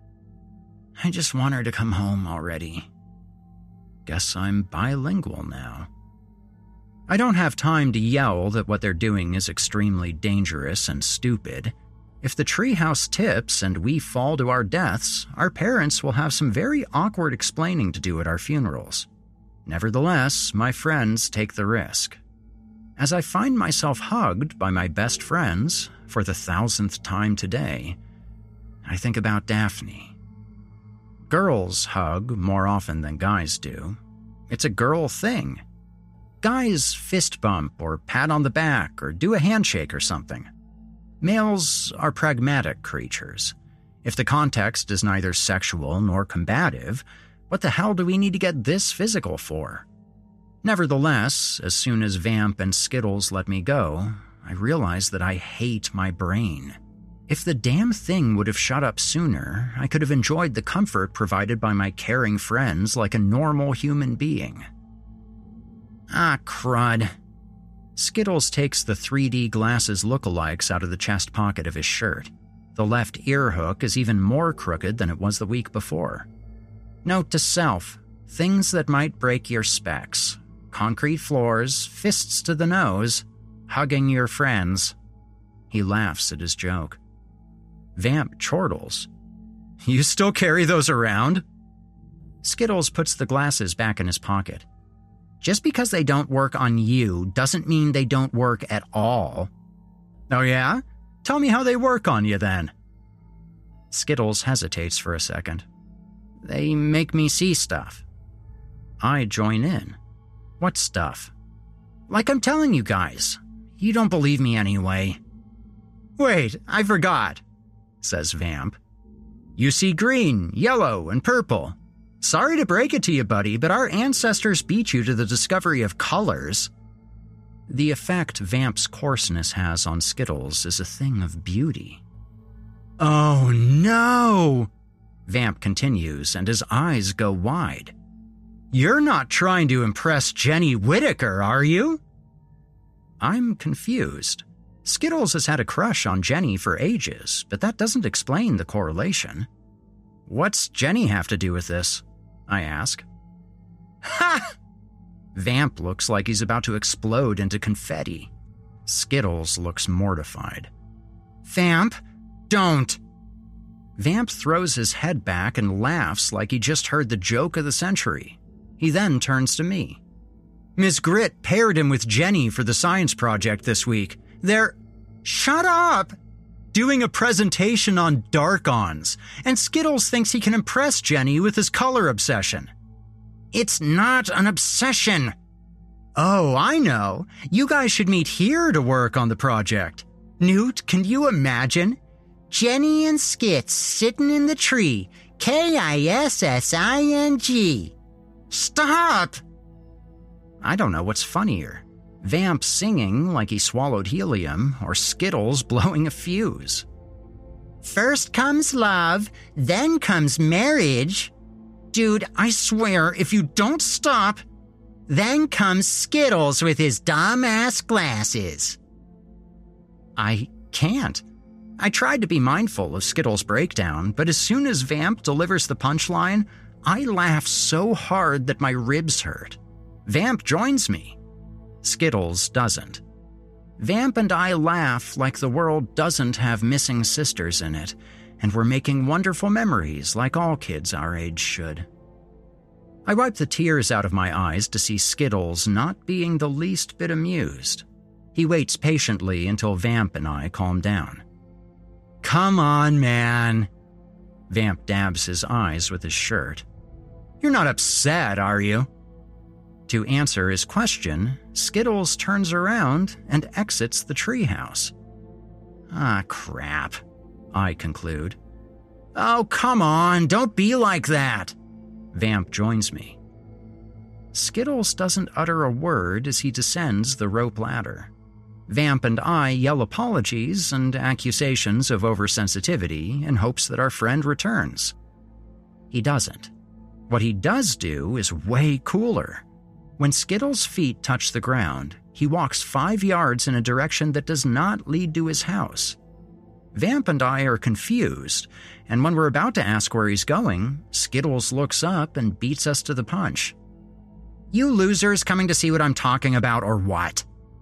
Speaker 5: I just want her to come home already. Guess I'm bilingual now. I don't have time to yell that what they're doing is extremely dangerous and stupid. If the treehouse tips and we fall to our deaths, our parents will have some very awkward explaining to do at our funerals. Nevertheless, my friends take the risk. As I find myself hugged by my best friends for the thousandth time today, I think about Daphne. Girls hug more often than guys do. It's a girl thing. Guys fist bump or pat on the back or do a handshake or something. Males are pragmatic creatures. If the context is neither sexual nor combative, what the hell do we need to get this physical for? Nevertheless, as soon as Vamp and Skittles let me go, I realized that I hate my brain. If the damn thing would have shut up sooner, I could have enjoyed the comfort provided by my caring friends like a normal human being. Ah, crud. Skittles takes the three D glasses lookalikes out of the chest pocket of his shirt. The left ear hook is even more crooked than it was the week before. Note to self, things that might break your specs. Concrete floors, fists to the nose, hugging your friends. He laughs at his joke. Vamp chortles. You still carry those around? Skittles puts the glasses back in his pocket. Just because they don't work on you doesn't mean they don't work at all. Oh yeah? Tell me how they work on you then. Skittles hesitates for a second. They make me see stuff. I join in. What stuff? Like I'm telling you guys. You don't believe me anyway. Wait, I forgot, says Vamp. You see green, yellow, and purple. Sorry to break it to you, buddy, but our ancestors beat you to the discovery of colors. The effect Vamp's coarseness has on Skittles is a thing of beauty. Oh no! Vamp continues, and his eyes go wide. You're not trying to impress Jenny Whittaker, are you? I'm confused. Skittles has had a crush on Jenny for ages, but that doesn't explain the correlation. What's Jenny have to do with this? I ask. Ha! Vamp looks like he's about to explode into confetti. Skittles looks mortified. Vamp, don't! Vamp throws his head back and laughs like he just heard the joke of the century. He then turns to me. Miss Grit paired him with Jenny for the science project this week. They're... Shut up! Doing a presentation on Darkons, and Skittles thinks he can impress Jenny with his color obsession. It's not an obsession. Oh, I know. You guys should meet here to work on the project. Newt, can you imagine? Jenny and Skits sitting in the tree. K I S S I N G. Stop! I don't know what's funnier. Vamp singing like he swallowed helium, or Skittles blowing a fuse. First comes love, then comes marriage. Dude, I swear, if you don't stop... Then comes Skittles with his dumb-ass glasses. I can't. I tried to be mindful of Skittles' breakdown, but as soon as Vamp delivers the punchline, I laugh so hard that my ribs hurt. Vamp joins me. Skittles doesn't. Vamp and I laugh like the world doesn't have missing sisters in it, and we're making wonderful memories like all kids our age should. I wipe the tears out of my eyes to see Skittles not being the least bit amused. He waits patiently until Vamp and I calm down. Come on, man. Vamp dabs his eyes with his shirt. You're not upset, are you? To answer his question, Skittles turns around and exits the treehouse. Ah, crap, I conclude. Oh, come on, don't be like that. Vamp joins me. Skittles doesn't utter a word as he descends the rope ladder. Vamp and I yell apologies and accusations of oversensitivity in hopes that our friend returns. He doesn't. What he does do is way cooler. When Skittles' feet touch the ground, he walks five yards in a direction that does not lead to his house. Vamp and I are confused, and when we're about to ask where he's going, Skittles looks up and beats us to the punch. You losers coming to see what I'm talking about or what?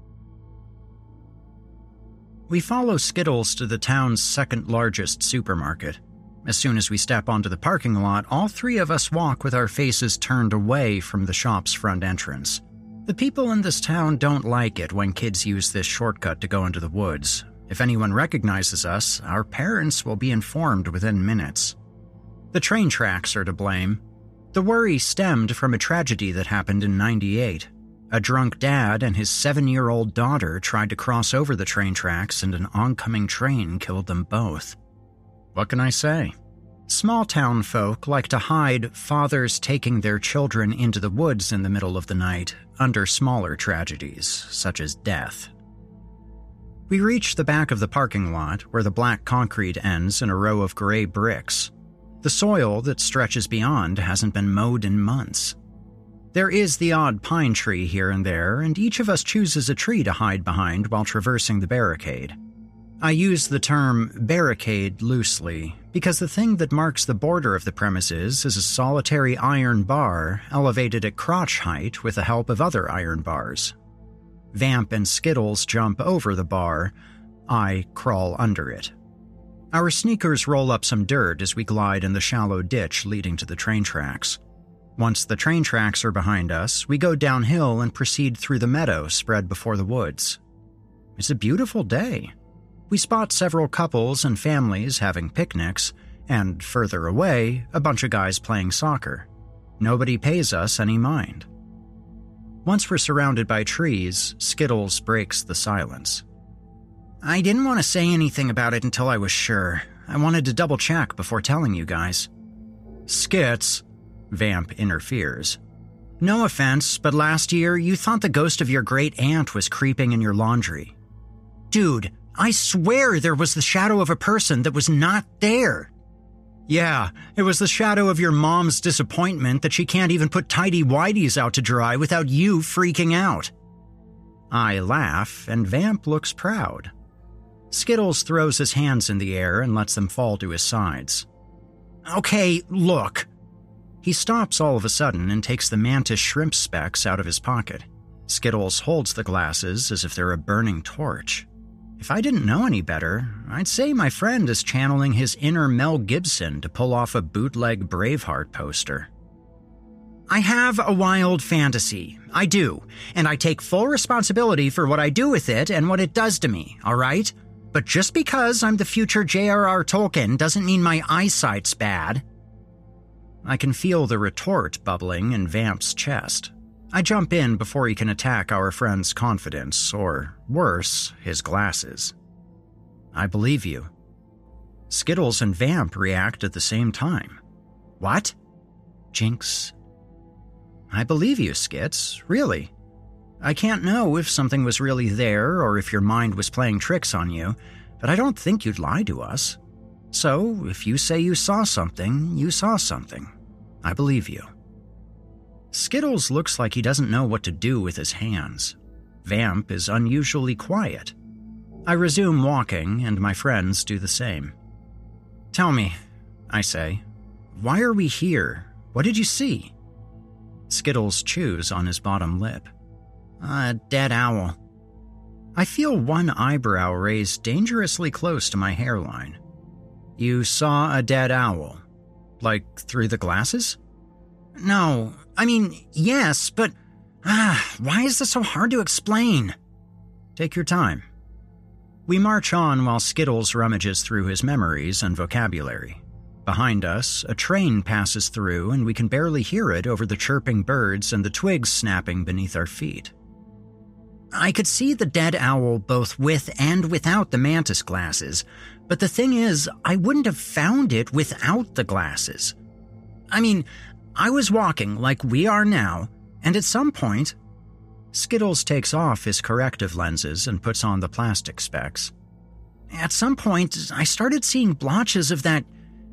Speaker 5: We follow Skittles to the town's second largest supermarket. As soon as we step onto the parking lot, all three of us walk with our faces turned away from the shop's front entrance. The people in this town don't like it when kids use this shortcut to go into the woods. If anyone recognizes us, our parents will be informed within minutes. The train tracks are to blame. The worry stemmed from a tragedy that happened in ninety-eight. A drunk dad and his seven-year-old daughter tried to cross over the train tracks and an oncoming train killed them both. What can I say? Small-town folk like to hide fathers taking their children into the woods in the middle of the night under smaller tragedies, such as death. We reach the back of the parking lot where the black concrete ends in a row of gray bricks. The soil that stretches beyond hasn't been mowed in months. There is the odd pine tree here and there, and each of us chooses a tree to hide behind while traversing the barricade. I use the term barricade loosely, because the thing that marks the border of the premises is a solitary iron bar elevated at crotch height with the help of other iron bars. Vamp and Skittles jump over the bar. I crawl under it. Our sneakers roll up some dirt as we glide in the shallow ditch leading to the train tracks. Once the train tracks are behind us, we go downhill and proceed through the meadow spread before the woods. It's a beautiful day. We spot several couples and families having picnics, and further away, a bunch of guys playing soccer. Nobody pays us any mind. Once we're surrounded by trees, Skittles breaks the silence. I didn't want to say anything about it until I was sure. I wanted to double check before telling you guys. Skits, Vamp interferes. No offense, but last year you thought the ghost of your great aunt was creeping in your laundry. Dude, I swear there was the shadow of a person that was not there. Yeah, it was the shadow of your mom's disappointment that she can't even put tidy-whities out to dry without you freaking out. I laugh, and Vamp looks proud. Skittles throws his hands in the air and lets them fall to his sides. Okay, look. He stops all of a sudden and takes the mantis shrimp specks out of his pocket. Skittles holds the glasses as if they're a burning torch. If I didn't know any better, I'd say my friend is channeling his inner Mel Gibson to pull off a bootleg Braveheart poster. I have a wild fantasy. I do. And I take full responsibility for what I do with it and what it does to me, all right? But just because I'm the future J R R Tolkien doesn't mean my eyesight's bad. I can feel the retort bubbling in Vamp's chest. I jump in before he can attack our friend's confidence, or worse, his glasses. I believe you. Skittles and Vamp react at the same time. What? Jinx. I believe you, Skits, really. I can't know if something was really there or if your mind was playing tricks on you, but I don't think you'd lie to us. So, if you say you saw something, you saw something. I believe you. Skittles looks like he doesn't know what to do with his hands. Vamp is unusually quiet. I resume walking, and my friends do the same. Tell me, I say, why are we here? What did you see? Skittles chews on his bottom lip. A dead owl. I feel one eyebrow raised dangerously close to my hairline. You saw a dead owl? Like through the glasses? No, I mean, yes, but... Ah, why is this so hard to explain? Take your time. We march on while Skittles rummages through his memories and vocabulary. Behind us, a train passes through and we can barely hear it over the chirping birds and the twigs snapping beneath our feet. I could see the dead owl both with and without the mantis glasses, but the thing is, I wouldn't have found it without the glasses. I mean, I was walking like we are now, and at some point... Skittles takes off his corrective lenses and puts on the plastic specs. At some point, I started seeing blotches of that...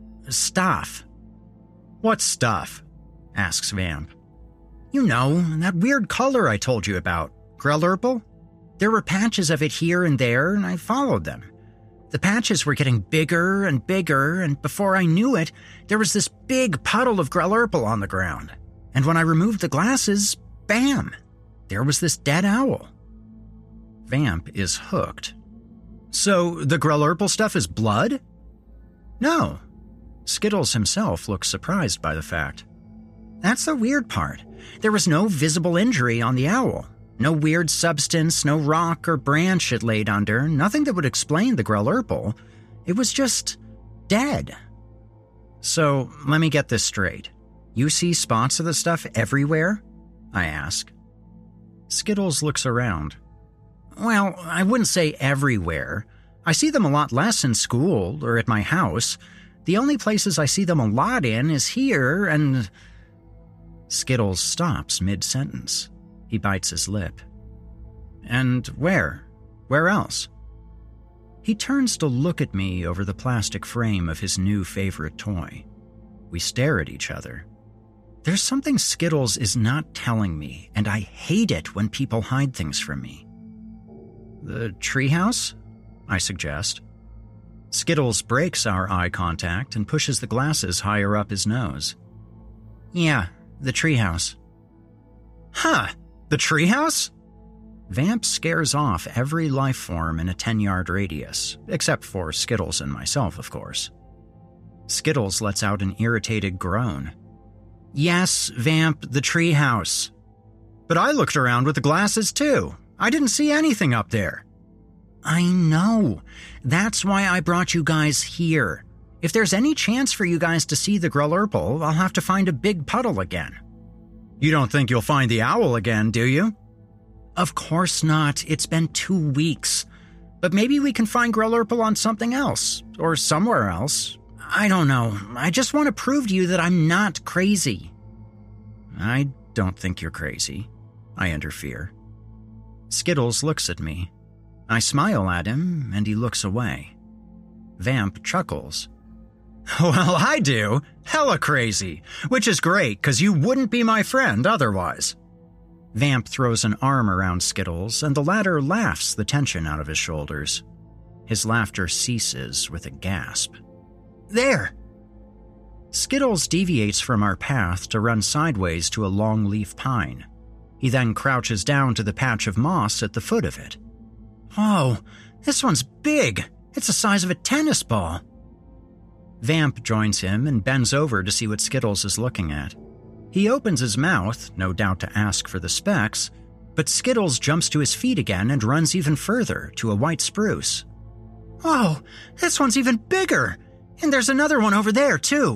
Speaker 5: stuff. What stuff? Asks Vamp. You know, that weird color I told you about. Grelurple? There were patches of it here and there, and I followed them. The patches were getting bigger and bigger, and before I knew it, there was this big puddle of Grelurple on the ground. And when I removed the glasses, bam! There was this dead owl. Vamp is hooked. So, the Grelurple stuff is blood? No. Skittles himself looks surprised by the fact. That's the weird part. There was no visible injury on the owl. No weird substance, no rock or branch it laid under, nothing that would explain the Grelurple. It was just dead. So, let me get this straight. You see spots of the stuff everywhere? I ask. Skittles looks around. Well, I wouldn't say everywhere. I see them a lot less in school or at my house. The only places I see them a lot in is here and... Skittles stops mid-sentence. He bites his lip. And where? Where else? He turns to look at me over the plastic frame of his new favorite toy. We stare at each other. There's something Skittles is not telling me, and I hate it when people hide things from me. The treehouse? I suggest. Skittles breaks our eye contact and pushes the glasses higher up his nose. Yeah, the treehouse. Huh, the treehouse? Vamp scares off every life form in a ten-yard radius, except for Skittles and myself, of course. Skittles lets out an irritated groan. Yes, Vamp, the treehouse. But I looked around with the glasses too. I didn't see anything up there. I know. That's why I brought you guys here. If there's any chance for you guys to see the Grelurple, I'll have to find a big puddle again. You don't think you'll find the owl again, do you? Of course not. It's been two weeks. But maybe we can find Grelurple on something else, or somewhere else. I don't know. I just want to prove to you that I'm not crazy. I don't think you're crazy, I interfere. Skittles looks at me. I smile at him, and he looks away. Vamp chuckles. Well, I do. Hella crazy. Which is great, because you wouldn't be my friend otherwise. Vamp throws an arm around Skittles, and the latter laughs the tension out of his shoulders. His laughter ceases with a gasp. There! Skittles deviates from our path to run sideways to a long-leaf pine. He then crouches down to the patch of moss at the foot of it. Oh, this one's big. It's the size of a tennis ball. Vamp joins him and bends over to see what Skittles is looking at. He opens his mouth, no doubt to ask for the specs, but Skittles jumps to his feet again and runs even further to a white spruce. Oh, this one's even bigger! And there's another one over there, too.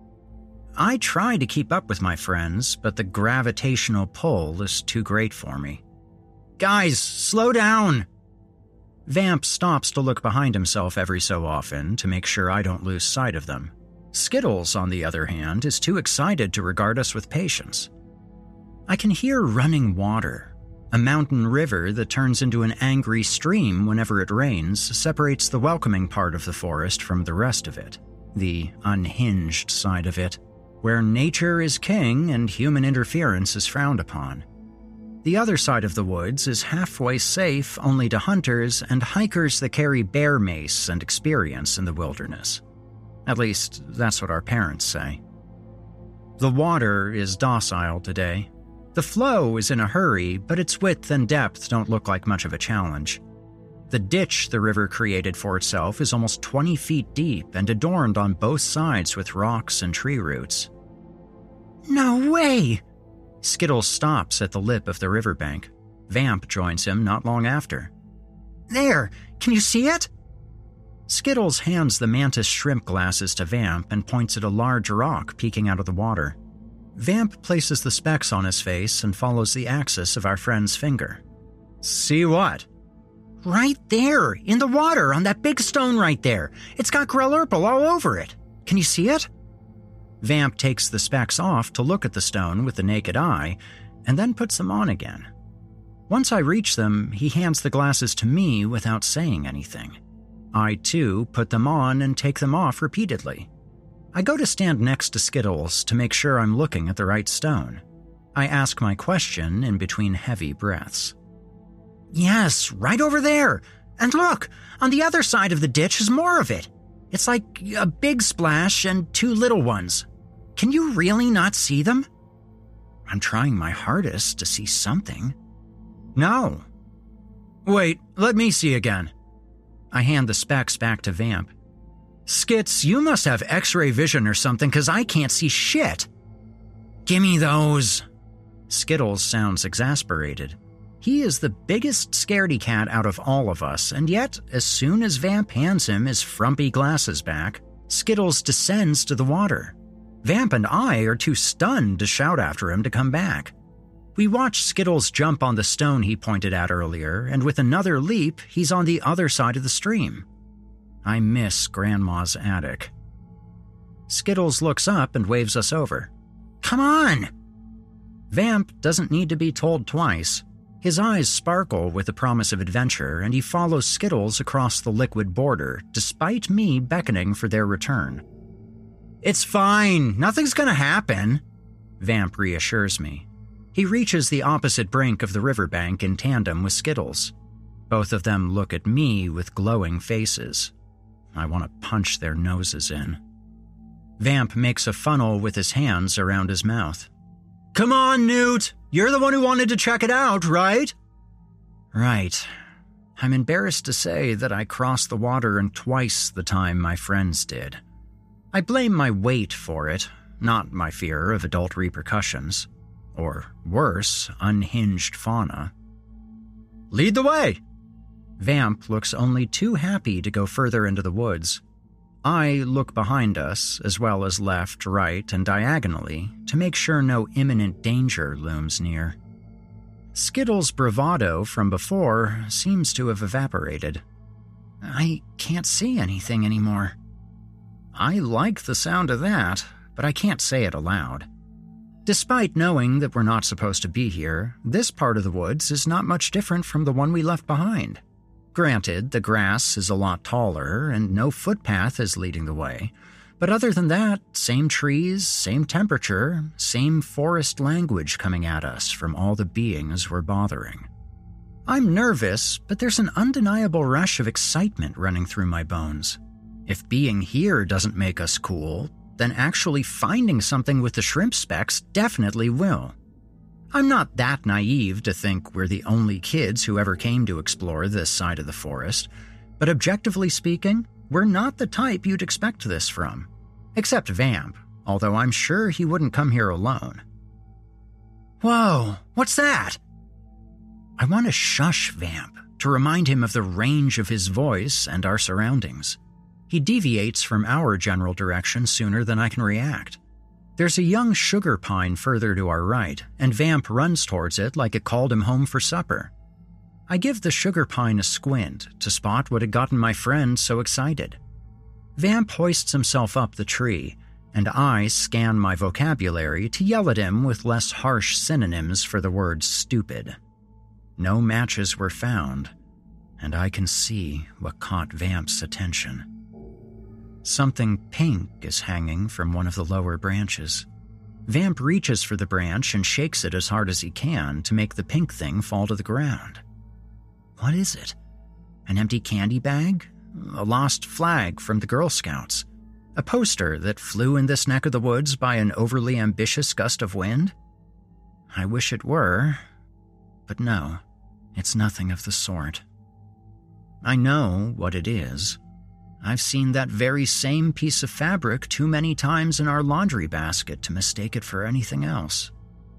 Speaker 5: I try to keep up with my friends, but the gravitational pull is too great for me. Guys, slow down! Vamp stops to look behind himself every so often to make sure I don't lose sight of them. Skittles, on the other hand, is too excited to regard us with patience. I can hear running water. A mountain river that turns into an angry stream whenever it rains separates the welcoming part of the forest from the rest of it, the unhinged side of it, where nature is king and human interference is frowned upon. The other side of the woods is halfway safe only to hunters and hikers that carry bear mace and experience in the wilderness. At least, that's what our parents say. The water is docile today. The flow is in a hurry, but its width and depth don't look like much of a challenge. The ditch the river created for itself is almost twenty feet deep and adorned on both sides with rocks and tree roots. No way! Skittles stops at the lip of the riverbank. Vamp joins him not long after. There! Can you see it? Skittles hands the mantis shrimp glasses to Vamp and points at a large rock peeking out of the water. Vamp places the specs on his face and follows the axis of our friend's finger. See what? Right there, in the water, on that big stone right there. It's got Grelurple all over it. Can you see it? Vamp takes the specs off to look at the stone with the naked eye, and then puts them on again. Once I reach them, he hands the glasses to me without saying anything. I, too, put them on and take them off repeatedly. I go to stand next to Skittles to make sure I'm looking at the right stone. I ask my question in between heavy breaths. Yes, right over there. And look, on the other side of the ditch is more of it. It's like a big splash and two little ones. Can you really not see them? I'm trying my hardest to see something. No. Wait, let me see again. I hand the specs back to Vamp. Skits, you must have X-ray vision or something, because I can't see shit. Gimme those. Skittles sounds exasperated. He is the biggest scaredy cat out of all of us, and yet, as soon as Vamp hands him his frumpy glasses back, Skittles descends to the water. Vamp and I are too stunned to shout after him to come back. We watch Skittles jump on the stone he pointed at earlier, and with another leap, he's on the other side of the stream. I miss Grandma's attic. Skittles looks up and waves us over. Come on! Vamp doesn't need to be told twice. His eyes sparkle with the promise of adventure, and he follows Skittles across the liquid border, despite me beckoning for their return. It's fine. Nothing's gonna happen, Vamp reassures me. He reaches the opposite brink of the riverbank in tandem with Skittles. Both of them look at me with glowing faces. I want to punch their noses in. Vamp makes a funnel with his hands around his mouth. Come on, Newt! You're the one who wanted to check it out, right? Right. I'm embarrassed to say that I crossed the water in twice the time my friends did. I blame my weight for it, not my fear of adult repercussions. Or worse, unhinged fauna. Lead the way! Vamp looks only too happy to go further into the woods. I look behind us, as well as left, right, and diagonally, to make sure no imminent danger looms near. Skittles' bravado from before seems to have evaporated. I can't see anything anymore. I like the sound of that, but I can't say it aloud. Despite knowing that we're not supposed to be here, this part of the woods is not much different from the one we left behind. Granted, the grass is a lot taller and no footpath is leading the way, but other than that, same trees, same temperature, same forest language coming at us from all the beings we're bothering. I'm nervous, but there's an undeniable rush of excitement running through my bones. If being here doesn't make us cool, then actually finding something with the shrimp specks definitely will. I'm not that naive to think we're the only kids who ever came to explore this side of the forest, but objectively speaking, we're not the type you'd expect this from. Except Vamp, although I'm sure he wouldn't come here alone. Whoa, what's that? I want to shush Vamp to remind him of the range of his voice and our surroundings. He deviates from our general direction sooner than I can react. There's a young sugar pine further to our right, and Vamp runs towards it like it called him home for supper. I give the sugar pine a squint to spot what had gotten my friend so excited. Vamp hoists himself up the tree, and I scan my vocabulary to yell at him with less harsh synonyms for the word stupid. No matches were found, and I can see what caught Vamp's attention. Something pink is hanging from one of the lower branches. Vamp reaches for the branch and shakes it as hard as he can to make the pink thing fall to the ground. What is it? An empty candy bag? A lost flag from the Girl Scouts? A poster that flew in this neck of the woods by an overly ambitious gust of wind? I wish it were, but no, it's nothing of the sort. I know what it is. I've seen that very same piece of fabric too many times in our laundry basket to mistake it for anything else.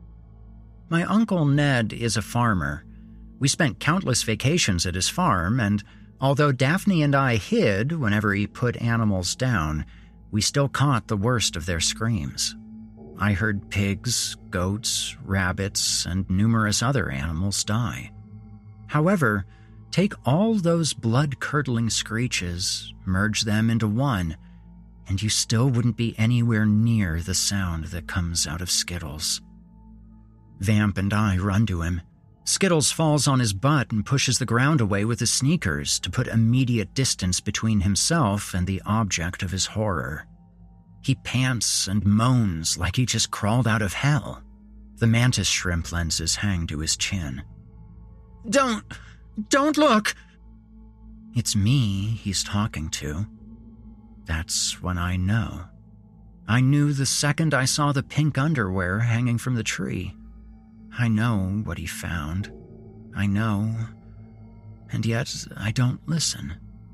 Speaker 5: My Uncle Ned is a farmer. We spent countless vacations at his farm, and although Daphne and I hid whenever he put animals down, we still caught the worst of their screams. I heard pigs, goats, rabbits, and numerous other animals die. However, take all those blood-curdling screeches, merge them into one, and you still wouldn't be anywhere near the sound that comes out of Skittles. Vamp and I run to him. Skittles falls on his butt and pushes the ground away with his sneakers to put immediate distance between himself and the object of his horror. He pants and moans like he just crawled out of hell. The mantis shrimp lenses hang to his chin. Don't... Don't look! It's me he's talking to. That's when I know. I knew the second I saw the pink underwear hanging from the tree. I know what he found. I know. And yet I don't listen.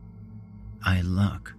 Speaker 5: I look.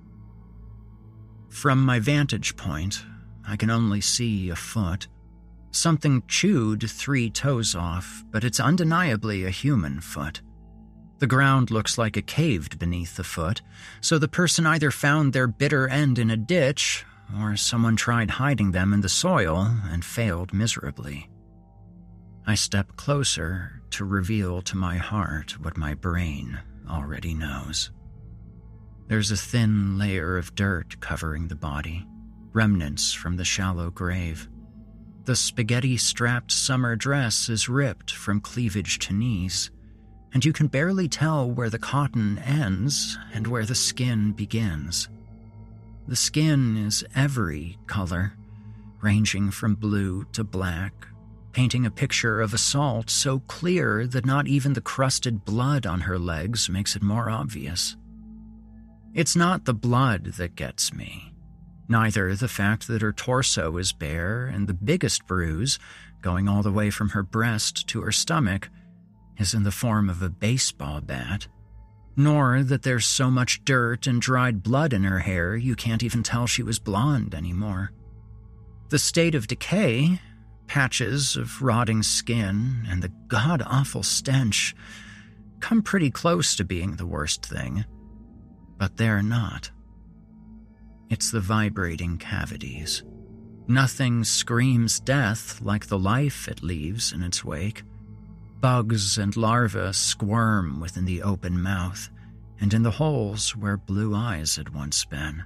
Speaker 5: From my vantage point, I can only see a foot. Something chewed three toes off, but it's undeniably a human foot. The ground looks like it caved beneath the foot, so the person either found their bitter end in a ditch, or someone tried hiding them in the soil and failed miserably. I step closer to reveal to my heart what my brain already knows. There's a thin layer of dirt covering the body, remnants from the shallow grave. The spaghetti-strapped summer dress is ripped from cleavage to knees, and you can barely tell where the cotton ends and where the skin begins. The skin is every color, ranging from blue to black, painting a picture of assault so clear that not even the crusted blood on her legs makes it more obvious. It's not the blood that gets me, neither the fact that her torso is bare and the biggest bruise, going all the way from her breast to her stomach, is in the form of a baseball bat, nor that there's so much dirt and dried blood in her hair you can't even tell she was blonde anymore. The state of decay, patches of rotting skin, and the god-awful stench come pretty close to being the worst thing, but they're not. It's the vibrating cavities. Nothing screams death like the life it leaves in its wake. Bugs and larvae squirm within the open mouth and in the holes where blue eyes had once been.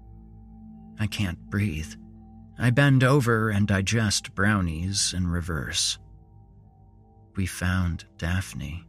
Speaker 5: I can't breathe. I bend over and digest brownies in reverse. We found Daphne.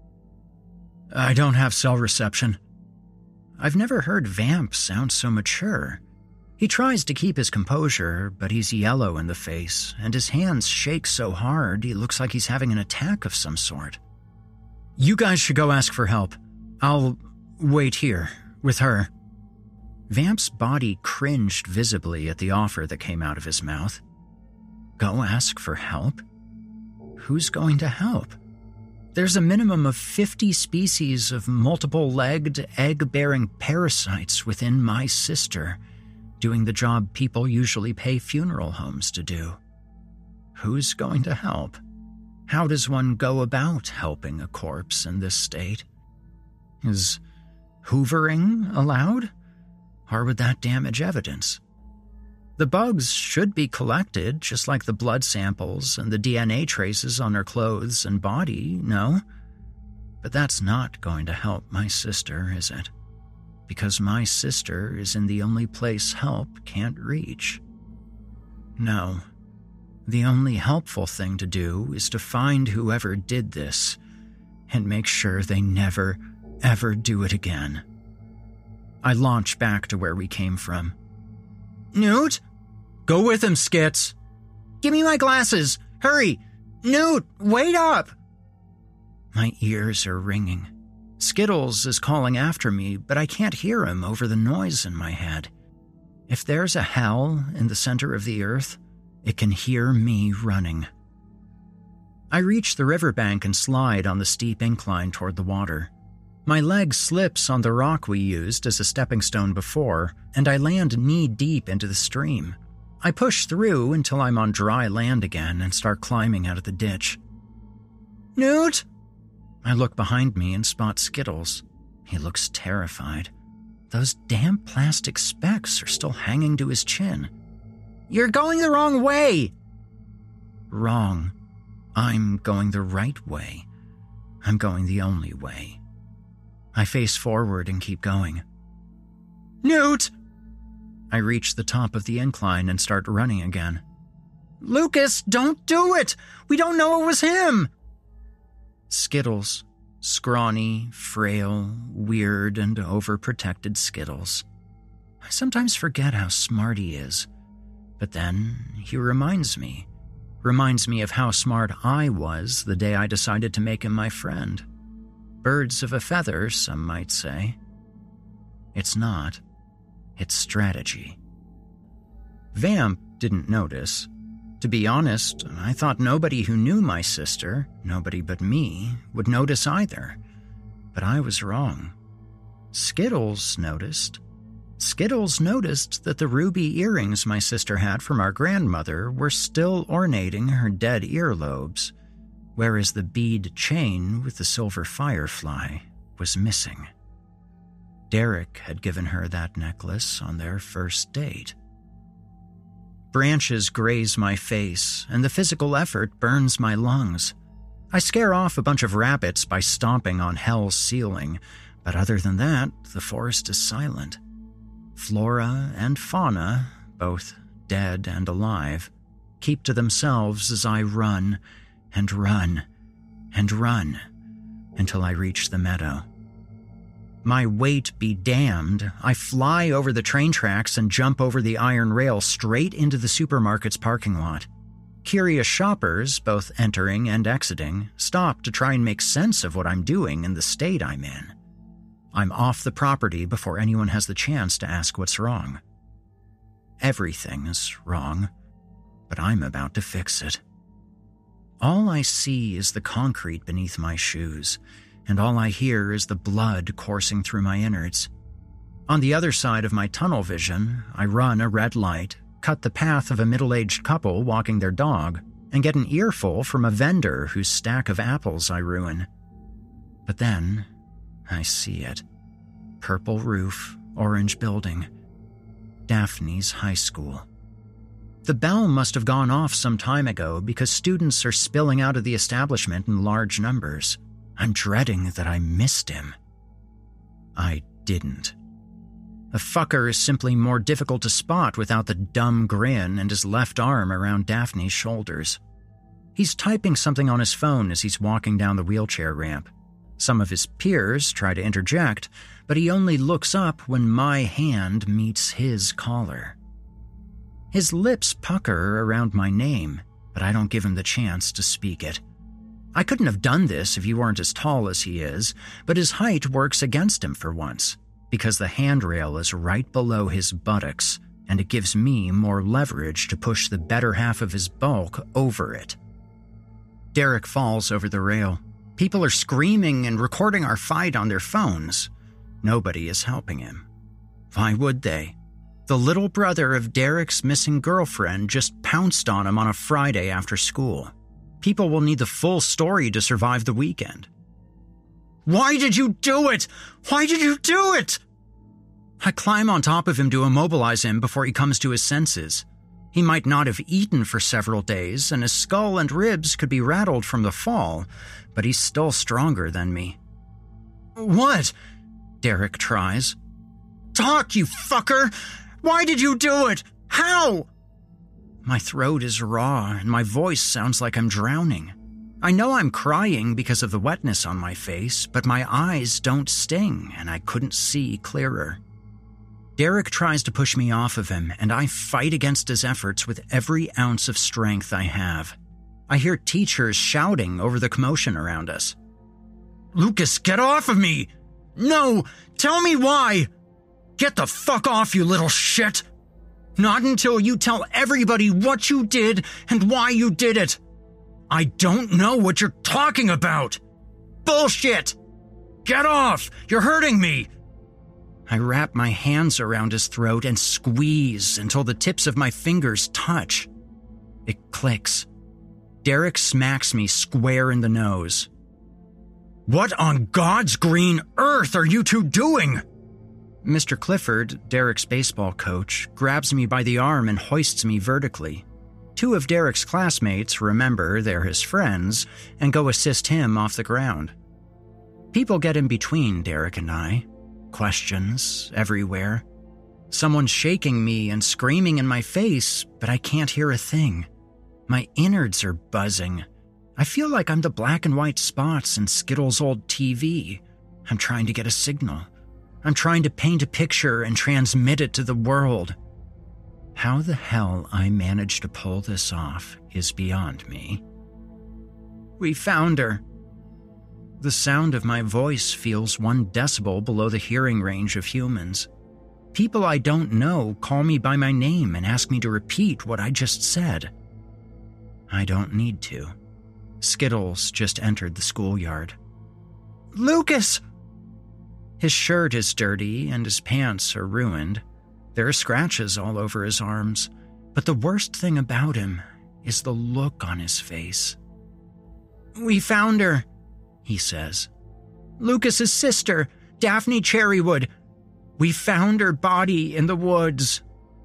Speaker 5: I don't have cell reception. I've never heard Vamp sound so mature. He tries to keep his composure, but he's yellow in the face, and his hands shake so hard he looks like he's having an attack of some sort. You guys should go ask for help. I'll wait here, with her. Vamp's body cringed visibly at the offer that came out of his mouth. Go ask for help? Who's going to help? There's a minimum of fifty species of multiple-legged, egg-bearing parasites within my sister, doing the job people usually pay funeral homes to do. Who's going to help? How does one go about helping a corpse in this state? Is hoovering allowed? Or would that damage evidence? The bugs should be collected, just like the blood samples and the D N A traces on her clothes and body, no? But that's not going to help my sister, is it? Because my sister is in the only place help can't reach. No. The only helpful thing to do is to find whoever did this and make sure they never, ever do it again. I launch back to where we came from. Newt? Go with him, Skits. Give me my glasses. Hurry. Newt, wait up. My ears are ringing. Skittles is calling after me, but I can't hear him over the noise in my head. If there's a hell in the center of the earth, it can hear me running. I reach the riverbank and slide on the steep incline toward the water. My leg slips on the rock we used as a stepping stone before, and I land knee-deep into the stream. I push through until I'm on dry land again and start climbing out of the ditch. Newt! I look behind me and spot Skittles. He looks terrified. Those damn plastic specks are still hanging to his chin. You're going the wrong way! Wrong. I'm going the right way. I'm going the only way. I face forward and keep going. Newt! I reach the top of the incline and start running again. Lucas, don't do it! We don't know it was him! Skittles. Scrawny, frail, weird, and overprotected Skittles. I sometimes forget how smart he is. But then he reminds me. Reminds me of how smart I was the day I decided to make him my friend. Birds of a feather, some might say. It's not. It's strategy. Vamp didn't notice. To be honest, I thought nobody who knew my sister, nobody but me, would notice either. But I was wrong. Skittles noticed. Skittles noticed that the ruby earrings my sister had from our grandmother were still ornating her dead earlobes, whereas the bead chain with the silver firefly was missing. Derek had given her that necklace on their first date. Branches graze my face, and the physical effort burns my lungs. I scare off a bunch of rabbits by stomping on hell's ceiling, but other than that, the forest is silent. Flora and fauna, both dead and alive, keep to themselves as I run and run and run until I reach the meadow. My weight be damned, I fly over the train tracks and jump over the iron rail straight into the supermarket's parking lot. Curious shoppers, both entering and exiting, stop to try and make sense of what I'm doing in the state I'm in. I'm off the property before anyone has the chance to ask what's wrong. Everything's wrong, but I'm about to fix it. All I see is the concrete beneath my shoes, and all I hear is the blood coursing through my innards. On the other side of my tunnel vision, I run a red light, cut the path of a middle-aged couple walking their dog, and get an earful from a vendor whose stack of apples I ruin. But then, I see it. Purple roof, orange building. Daphne's high school. The bell must have gone off some time ago because students are spilling out of the establishment in large numbers. I'm dreading that I missed him. I didn't. The fucker is simply more difficult to spot without the dumb grin and his left arm around Daphne's shoulders. He's typing something on his phone as he's walking down the wheelchair ramp. Some of his peers try to interject, but he only looks up when my hand meets his collar. His lips pucker around my name, but I don't give him the chance to speak it. I couldn't have done this if he weren't as tall as he is, but his height works against him for once, because the handrail is right below his buttocks, and it gives me more leverage to push the better half of his bulk over it. Derek falls over the rail. People are screaming and recording our fight on their phones. Nobody is helping him. Why would they? The little brother of Derek's missing girlfriend just pounced on him on a Friday after school. People will need the full story to survive the weekend. Why did you do it? Why did you do it? I climb on top of him to immobilize him before he comes to his senses. He might not have eaten for several days, and his skull and ribs could be rattled from the fall, but he's still stronger than me. What? Derek tries. Talk, you fucker! Why did you do it? How? My throat is raw, and my voice sounds like I'm drowning. I know I'm crying because of the wetness on my face, but my eyes don't sting, and I couldn't see clearer. Derek tries to push me off of him, and I fight against his efforts with every ounce of strength I have. I hear teachers shouting over the commotion around us. Lucas, get off of me! No! Tell me why! Get the fuck off, you little shit! Not until you tell everybody what you did and why you did it! I don't know what you're talking about! Bullshit! Get off! You're hurting me! I wrap my hands around his throat and squeeze until the tips of my fingers touch. It clicks. Derek smacks me square in the nose. What on God's green earth are you two doing? Mister Clifford, Derek's baseball coach, grabs me by the arm and hoists me vertically. Two of Derek's classmates remember they're his friends and go assist him off the ground. People get in between Derek and I. Questions everywhere. Someone's shaking me and screaming in my face, but I can't hear a thing. My innards are buzzing. I feel like I'm the black and white spots in Skittles' old T V. I'm trying to get a signal. I'm trying to paint a picture and transmit it to the world. How the hell I managed to pull this off is beyond me. We found her. The sound of my voice feels one decibel below the hearing range of humans. People I don't know call me by my name and ask me to repeat what I just said. I don't need to. Skittles just entered the schoolyard. Lucas! His shirt is dirty and his pants are ruined. There are scratches all over his arms, but the worst thing about him is the look on his face. We found her, he says. Lucas's sister, Daphne Cherrywood. We found her body in the woods.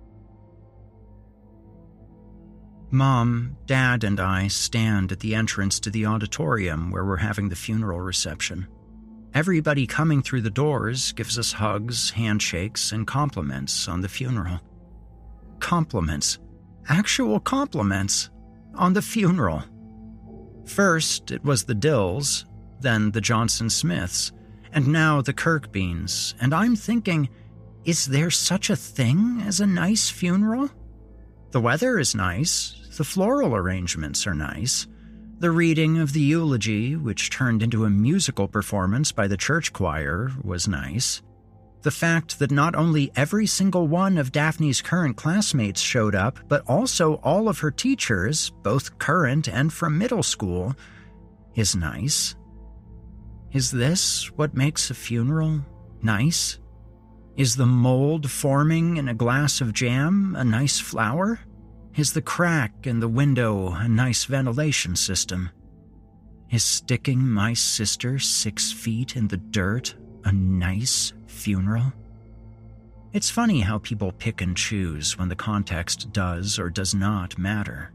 Speaker 5: Mom, Dad, and I stand at the entrance to the auditorium where we're having the funeral reception. Everybody coming through the doors gives us hugs, handshakes, and compliments on the funeral. Compliments. Actual compliments. On the funeral. First, it was the Dills, then the Johnson Smiths, and now the Kirkbeans, and I'm thinking, is there such a thing as a nice funeral? The weather is nice, the floral arrangements are nice, the reading of the eulogy, which turned into a musical performance by the church choir, was nice. The fact that not only every single one of Daphne's current classmates showed up, but also all of her teachers, both current and from middle school, is nice. Is this what makes a funeral nice? Is the mold forming in a glass of jam a nice flower? Is the crack in the window a nice ventilation system? Is sticking my sister six feet in the dirt a nice funeral? It's funny how people pick and choose when the context does or does not matter.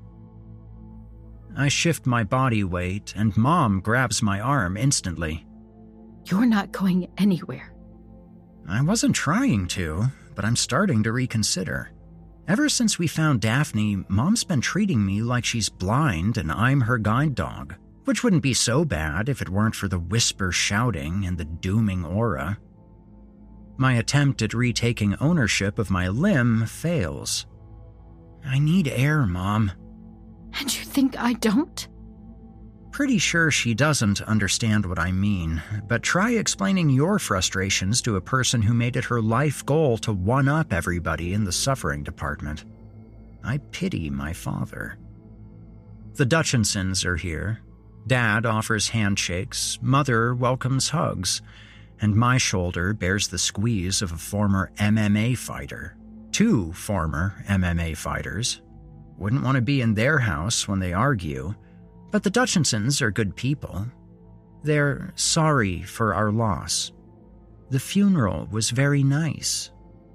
Speaker 5: I shift my body weight and Mom grabs my arm instantly.
Speaker 6: You're not going anywhere.
Speaker 5: I wasn't trying to, but I'm starting to reconsider. Ever since we found Daphne, Mom's been treating me like she's blind and I'm her guide dog, which wouldn't be so bad if it weren't for the whisper shouting and the dooming aura. My attempt at retaking ownership of my limb fails. I need air, Mom.
Speaker 6: And you think I don't?
Speaker 5: Pretty sure she doesn't understand what I mean, but try explaining your frustrations to a person who made it her life goal to one-up everybody in the suffering department. I pity my father. The Dutchinsons are here. Dad offers handshakes, Mother welcomes hugs, and my shoulder bears the squeeze of a former M M A fighter. Two former M M A fighters. Wouldn't want to be in their house when they argue, but the Dutchinsons are good people. They're sorry for our loss. The funeral was very nice.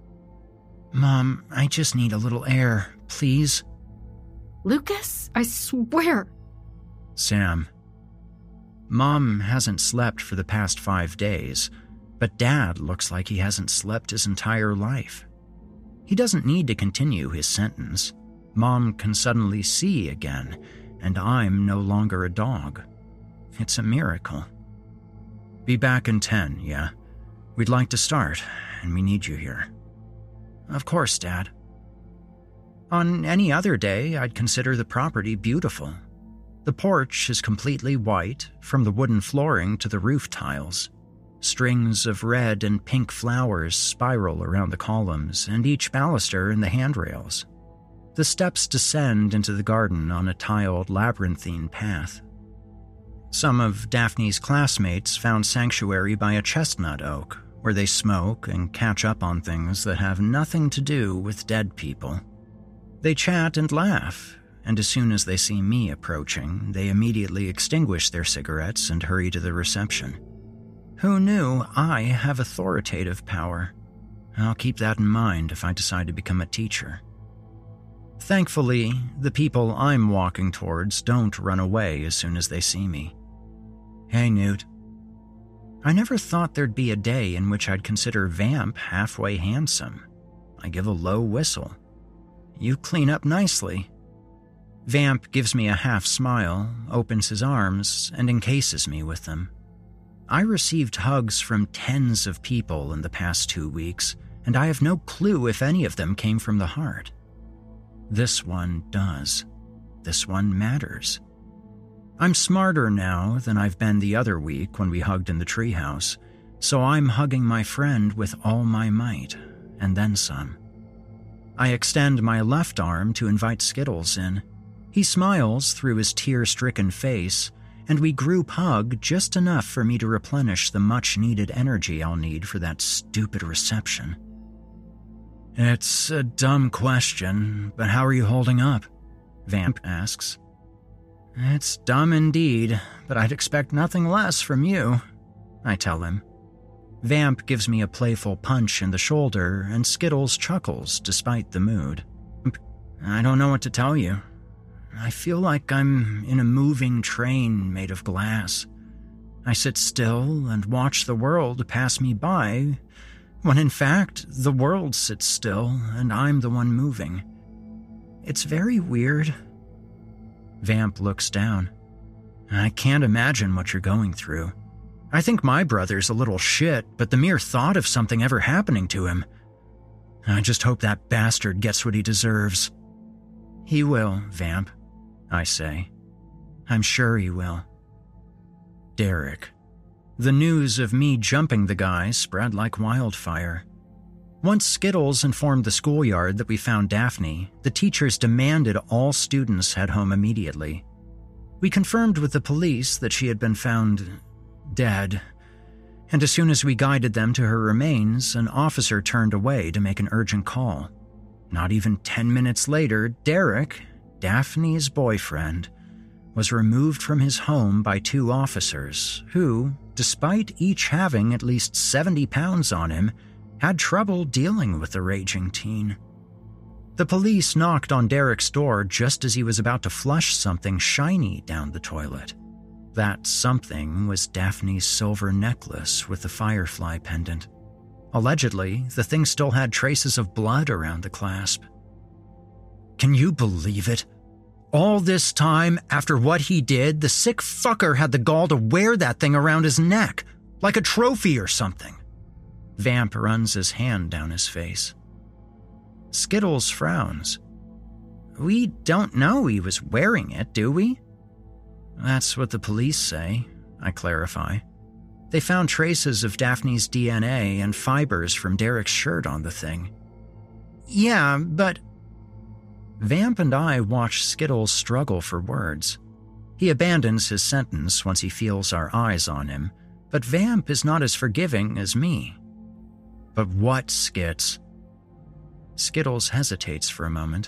Speaker 5: Mom, I just need a little air, please.
Speaker 6: Lucas, I swear.
Speaker 5: Sam. Mom hasn't slept for the past five days, but Dad looks like he hasn't slept his entire life. He doesn't need to continue his sentence. Mom can suddenly see again, and I'm no longer a dog. It's a miracle. Be back in ten, yeah? We'd like to start, and we need you here. Of course, Dad. On any other day, I'd consider the property beautiful. The porch is completely white, from the wooden flooring to the roof tiles. Strings of red and pink flowers spiral around the columns and each baluster in the handrails. The steps descend into the garden on a tiled labyrinthine path. Some of Daphne's classmates found sanctuary by a chestnut oak, where they smoke and catch up on things that have nothing to do with dead people. They chat and laugh, and as soon as they see me approaching, they immediately extinguish their cigarettes and hurry to the reception. Who knew I have authoritative power? I'll keep that in mind if I decide to become a teacher. Thankfully, the people I'm walking towards don't run away as soon as they see me. Hey, Newt. I never thought there'd be a day in which I'd consider Vamp halfway handsome. I give a low whistle. You clean up nicely. Vamp gives me a half smile, opens his arms, and encases me with them. I received hugs from tens of people in the past two weeks, and I have no clue if any of them came from the heart. This one does. This one matters. I'm smarter now than I've been the other week when we hugged in the treehouse, so I'm hugging my friend with all my might, and then some. I extend my left arm to invite Skittles in. He smiles through his tear-stricken face, and we group hug just enough for me to replenish the much-needed energy I'll need for that stupid reception. It's a dumb question, but how are you holding up? Vamp asks. It's dumb indeed, but I'd expect nothing less from you, I tell him. Vamp gives me a playful punch in the shoulder, and Skittles chuckles despite the mood. I don't know what to tell you. I feel like I'm in a moving train made of glass. I sit still and watch the world pass me by, when in fact, the world sits still and I'm the one moving. It's very weird. Vamp looks down. I can't imagine what you're going through. I think my brother's a little shit, but the mere thought of something ever happening to him. I just hope that bastard gets what he deserves. He will, Vamp, I say. I'm sure he will. Derek. The news of me jumping the guy spread like wildfire. Once Skittles informed the schoolyard that we found Daphne, the teachers demanded all students head home immediately. We confirmed with the police that she had been found dead, and as soon as we guided them to her remains, an officer turned away to make an urgent call. Not even ten minutes later, Derek, Daphne's boyfriend, was removed from his home by two officers who, despite each having at least seventy pounds on him, had trouble dealing with the raging teen. The police knocked on Derek's door just as he was about to flush something shiny down the toilet. That something was Daphne's silver necklace with the firefly pendant. Allegedly, the thing still had traces of blood around the clasp. Can you believe it? All this time, after what he did, the sick fucker had the gall to wear that thing around his neck, like a trophy or something. Vamp runs his hand down his face. Skittles frowns. We don't know he was wearing it, do we? That's what the police say, I clarify. They found traces of Daphne's D N A and fibers from Derek's shirt on the thing. Yeah, but... Vamp and I watch Skittles struggle for words. He abandons his sentence once he feels our eyes on him, but Vamp is not as forgiving as me. But what, Skits? Skittles hesitates for a moment.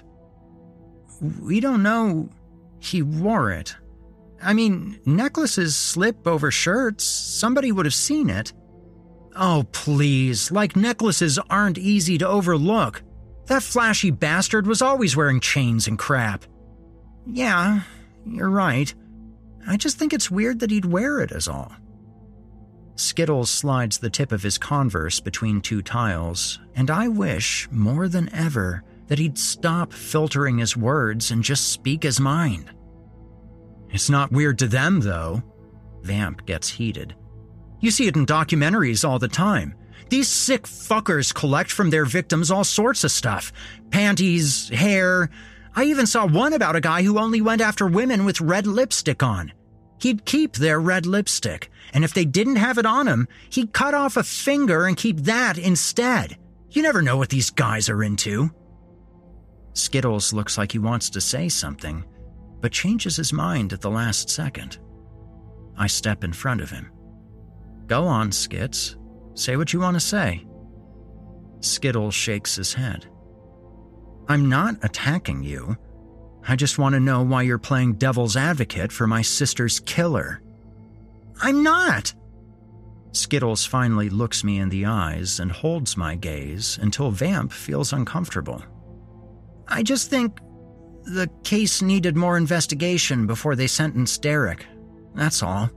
Speaker 5: We don't know. He wore it. I mean, necklaces slip over shirts. Somebody would have seen it. Oh, please, like necklaces aren't easy to overlook. That flashy bastard was always wearing chains and crap. Yeah, you're right. I just think it's weird that he'd wear it is all. Skittles slides the tip of his Converse between two tiles, and I wish, more than ever, that he'd stop filtering his words and just speak his mind. It's not weird to them, though. Vamp gets heated. You see it in documentaries all the time. These sick fuckers collect from their victims all sorts of stuff. Panties, hair. I even saw one about a guy who only went after women with red lipstick on. He'd keep their red lipstick, and if they didn't have it on him, he'd cut off a finger and keep that instead. You never know what these guys are into. Skittles looks like he wants to say something, but changes his mind at the last second. I step in front of him. Go on, Skits. Say what you want to say. Skittles shakes his head. I'm not attacking you. I just want to know why you're playing devil's advocate for my sister's killer. I'm not! Skittles finally looks me in the eyes and holds my gaze until Vamp feels uncomfortable. I just think the case needed more investigation before they sentenced Derek. That's all.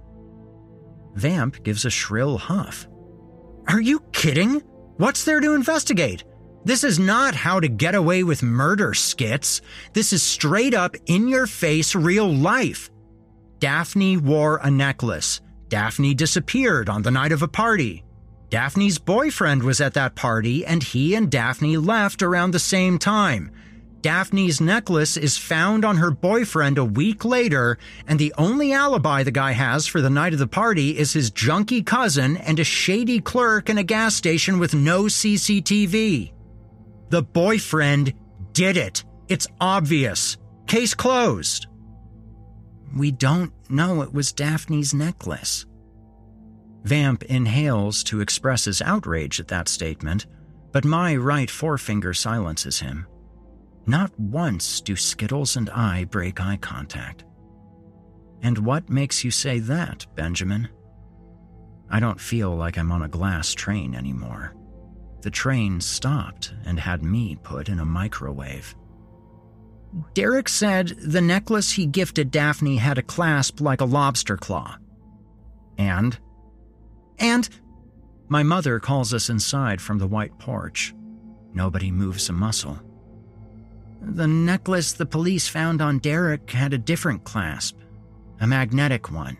Speaker 5: Vamp gives a shrill huff. Are you kidding? What's there to investigate? This is not How to Get Away with Murder, Skits. This is straight up, in-your-face real life. Daphne wore a necklace. Daphne disappeared on the night of a party. Daphne's boyfriend was at that party, and he and Daphne left around the same time. Daphne's necklace is found on her boyfriend a week later, and the only alibi the guy has for the night of the party is his junky cousin and a shady clerk in a gas station with no C C T V. The boyfriend did it. It's obvious. Case closed. We don't know it was Daphne's necklace. Vamp inhales to express his outrage at that statement, but my right forefinger silences him. Not once do Skittles and I break eye contact. And what makes you say that, Benjamin? I don't feel like I'm on a glass train anymore. The train stopped and had me put in a microwave. Derek said the necklace he gifted Daphne had a clasp like a lobster claw. And? And? My mother calls us inside from the white porch. Nobody moves a muscle. The necklace the police found on Derek had a different clasp, a magnetic one.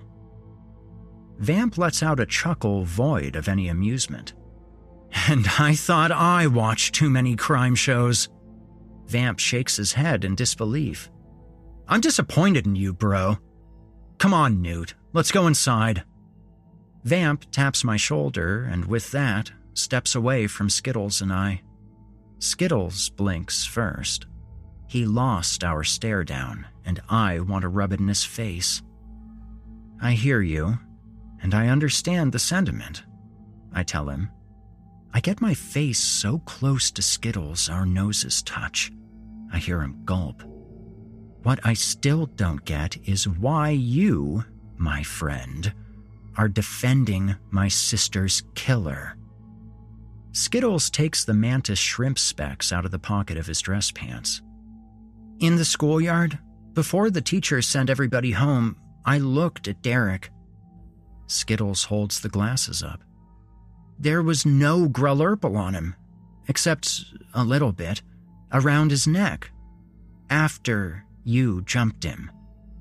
Speaker 5: Vamp lets out a chuckle void of any amusement. And I thought I watched too many crime shows. Vamp shakes his head in disbelief. I'm disappointed in you, bro. Come on, Newt. Let's go inside. Vamp taps my shoulder and with that, steps away from Skittles and I. Skittles blinks first. He lost our stare down, and I want to rub it in his face. I hear you, and I understand the sentiment, I tell him. I get my face so close to Skittles our noses touch. I hear him gulp. What I still don't get is why you, my friend, are defending my sister's killer. Skittles takes the mantis shrimp specks out of the pocket of his dress pants. In the schoolyard, before the teacher sent everybody home, I looked at Derek. Skittles holds the glasses up. There was no Grelurple on him, except a little bit, around his neck, after you jumped him.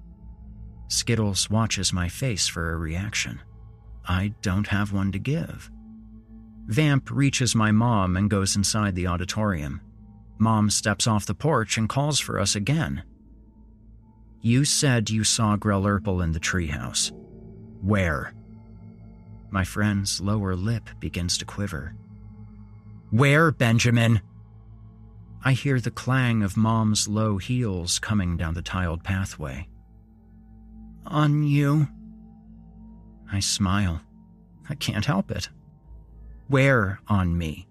Speaker 5: Skittles watches my face for a reaction. I don't have one to give. Vamp reaches my mom and goes inside the auditorium. Mom steps off the porch and calls for us again. You said you saw Grelurple in the treehouse. Where? My friend's lower lip begins to quiver. Where, Benjamin? I hear the clang of Mom's low heels coming down the tiled pathway. On you. I smile. I can't help it. Where on me?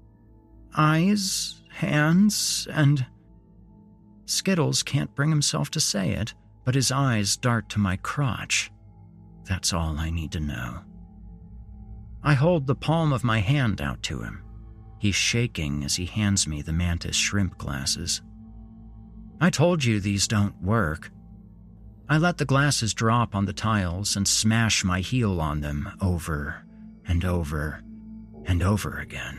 Speaker 5: Eyes, hands, and... Skittles can't bring himself to say it, but his eyes dart to my crotch. That's all I need to know. I hold the palm of my hand out to him. He's shaking as he hands me the mantis shrimp glasses. I told you these don't work. I let the glasses drop on the tiles and smash my heel on them over and over and over again.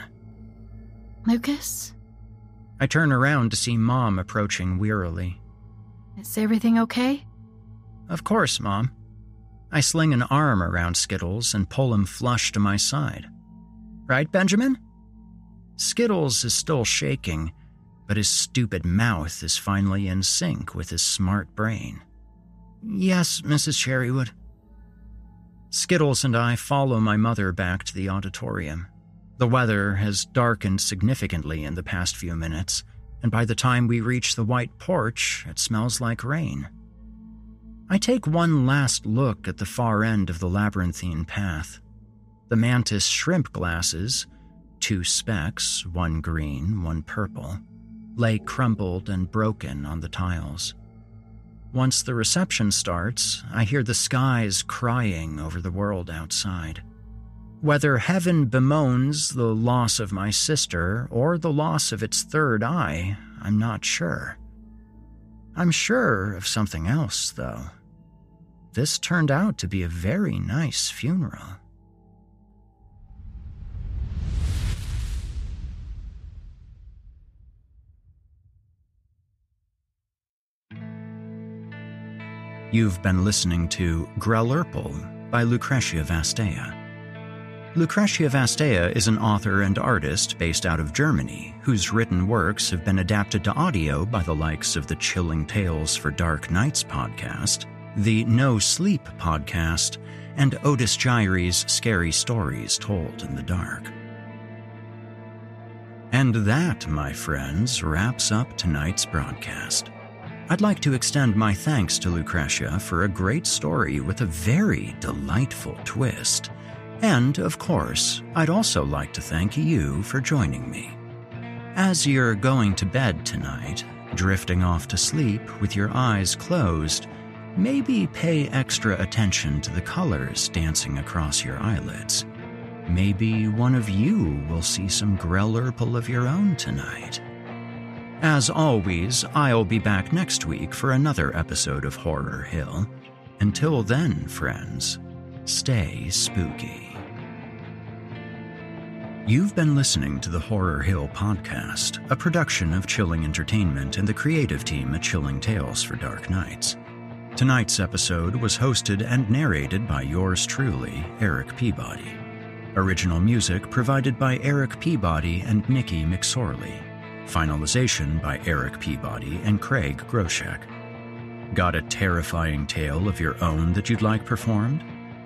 Speaker 6: Lucas?
Speaker 5: I turn around to see Mom approaching wearily.
Speaker 6: Is everything okay?
Speaker 5: Of course, Mom. I sling an arm around Skittles and pull him flush to my side. Right, Benjamin? Skittles is still shaking, but his stupid mouth is finally in sync with his smart brain. Yes, Missus Cherrywood. Skittles and I follow my mother back to the auditorium. The weather has darkened significantly in the past few minutes, and by the time we reach the white porch, it smells like rain. I take one last look at the far end of the labyrinthine path. The mantis shrimp glasses, two specks, one green, one purple, lay crumpled and broken on the tiles. Once the reception starts, I hear the skies crying over the world outside. Whether heaven bemoans the loss of my sister or the loss of its third eye, I'm not sure. I'm sure of something else, though. This turned out to be a very nice funeral. You've been listening to Grelurple by Lucretia Vastea. Lucretia Vastea is an author and artist based out of Germany, whose written works have been adapted to audio by the likes of the Chilling Tales for Dark Nights podcast, the No Sleep podcast, and Otis Gyri's Scary Stories Told in the Dark. And that, my friends, wraps up tonight's broadcast. I'd like to extend my thanks to Lucretia for a great story with a very delightful twist. And, of course, I'd also like to thank you for joining me. As you're going to bed tonight, drifting off to sleep with your eyes closed, maybe pay extra attention to the colors dancing across your eyelids. Maybe one of you will see some Grelurple of your own tonight. As always, I'll be back next week for another episode of Horror Hill. Until then, friends, stay spooky. You've been listening to the Horror Hill podcast, a production of Chilling Entertainment and the creative team at Chilling Tales for Dark Nights. Tonight's episode was hosted and narrated by yours truly, Eric Peabody. Original music provided by Eric Peabody and Nikki McSorley. Finalization by Eric Peabody and Craig Groshek. Got a terrifying tale of your own that you'd like performed?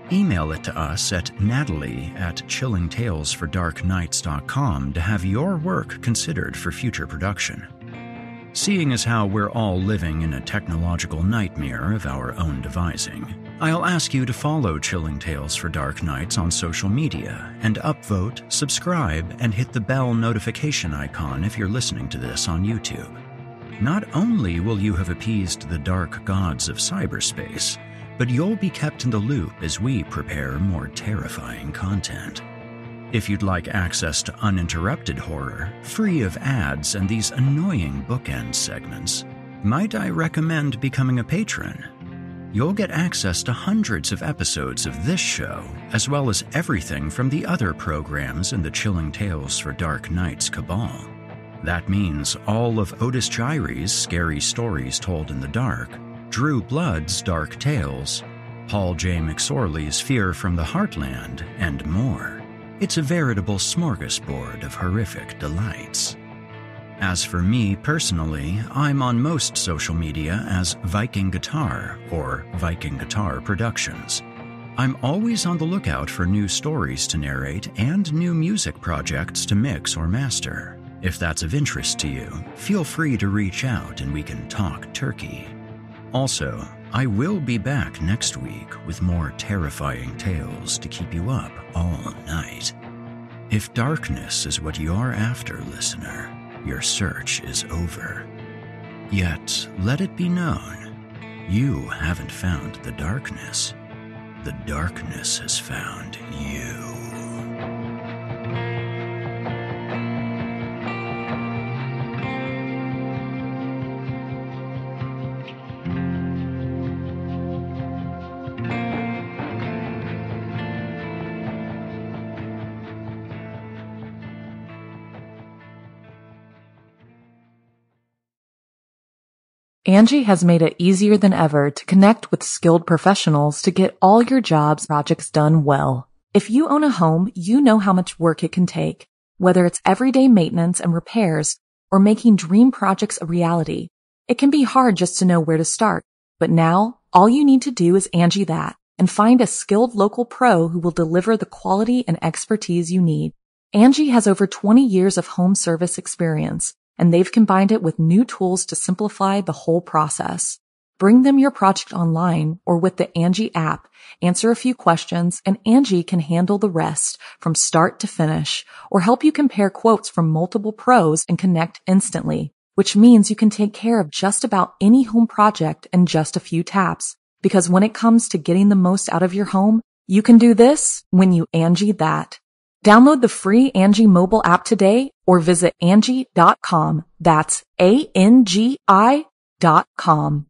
Speaker 5: email it to us at natalie at chilling tales for dark nights dot com to have your work considered for future production. Seeing as how we're all living in a technological nightmare of our own devising, I'll ask you to follow Chilling Tales for Dark Nights on social media and upvote, subscribe, and hit the bell notification icon if you're listening to this on YouTube. Not only will you have appeased the dark gods of cyberspace, but you'll be kept in the loop as we prepare more terrifying content. If you'd like access to uninterrupted horror, free of ads and these annoying bookend segments, might I recommend becoming a patron? You'll get access to hundreds of episodes of this show, as well as everything from the other programs in the Chilling Tales for Dark Nights cabal. That means all of Otis Gyri's Scary Stories Told in the Dark, Drew Blood's Dark Tales, Paul J. McSorley's Fear from the Heartland, and more. It's a veritable smorgasbord of horrific delights. As for me personally, I'm on most social media as Viking Guitar or Viking Guitar Productions. I'm always on the lookout for new stories to narrate and new music projects to mix or master. If that's of interest to you, feel free to reach out and we can talk turkey. Also, I will be back next week with more terrifying tales to keep you up all night. If darkness is what you're after, listener, your search is over. Yet, let it be known, you haven't found the darkness. The darkness has found you.
Speaker 1: Angie has made it easier than ever to connect with skilled professionals to get all your jobs projects done well. If you own a home, you know how much work it can take, whether it's everyday maintenance and repairs or making dream projects a reality. It can be hard just to know where to start, but now all you need to do is Angie that and find a skilled local pro who will deliver the quality and expertise you need. Angie has over twenty years of home service experience, and they've combined it with new tools to simplify the whole process. Bring them your project online or with the Angie app, answer a few questions, and Angie can handle the rest from start to finish, or help you compare quotes from multiple pros and connect instantly, which means you can take care of just about any home project in just a few taps. Because when it comes to getting the most out of your home, you can do this when you Angie that. Download the free Angie mobile app today or visit Angie dot com. That's A N G I dot com.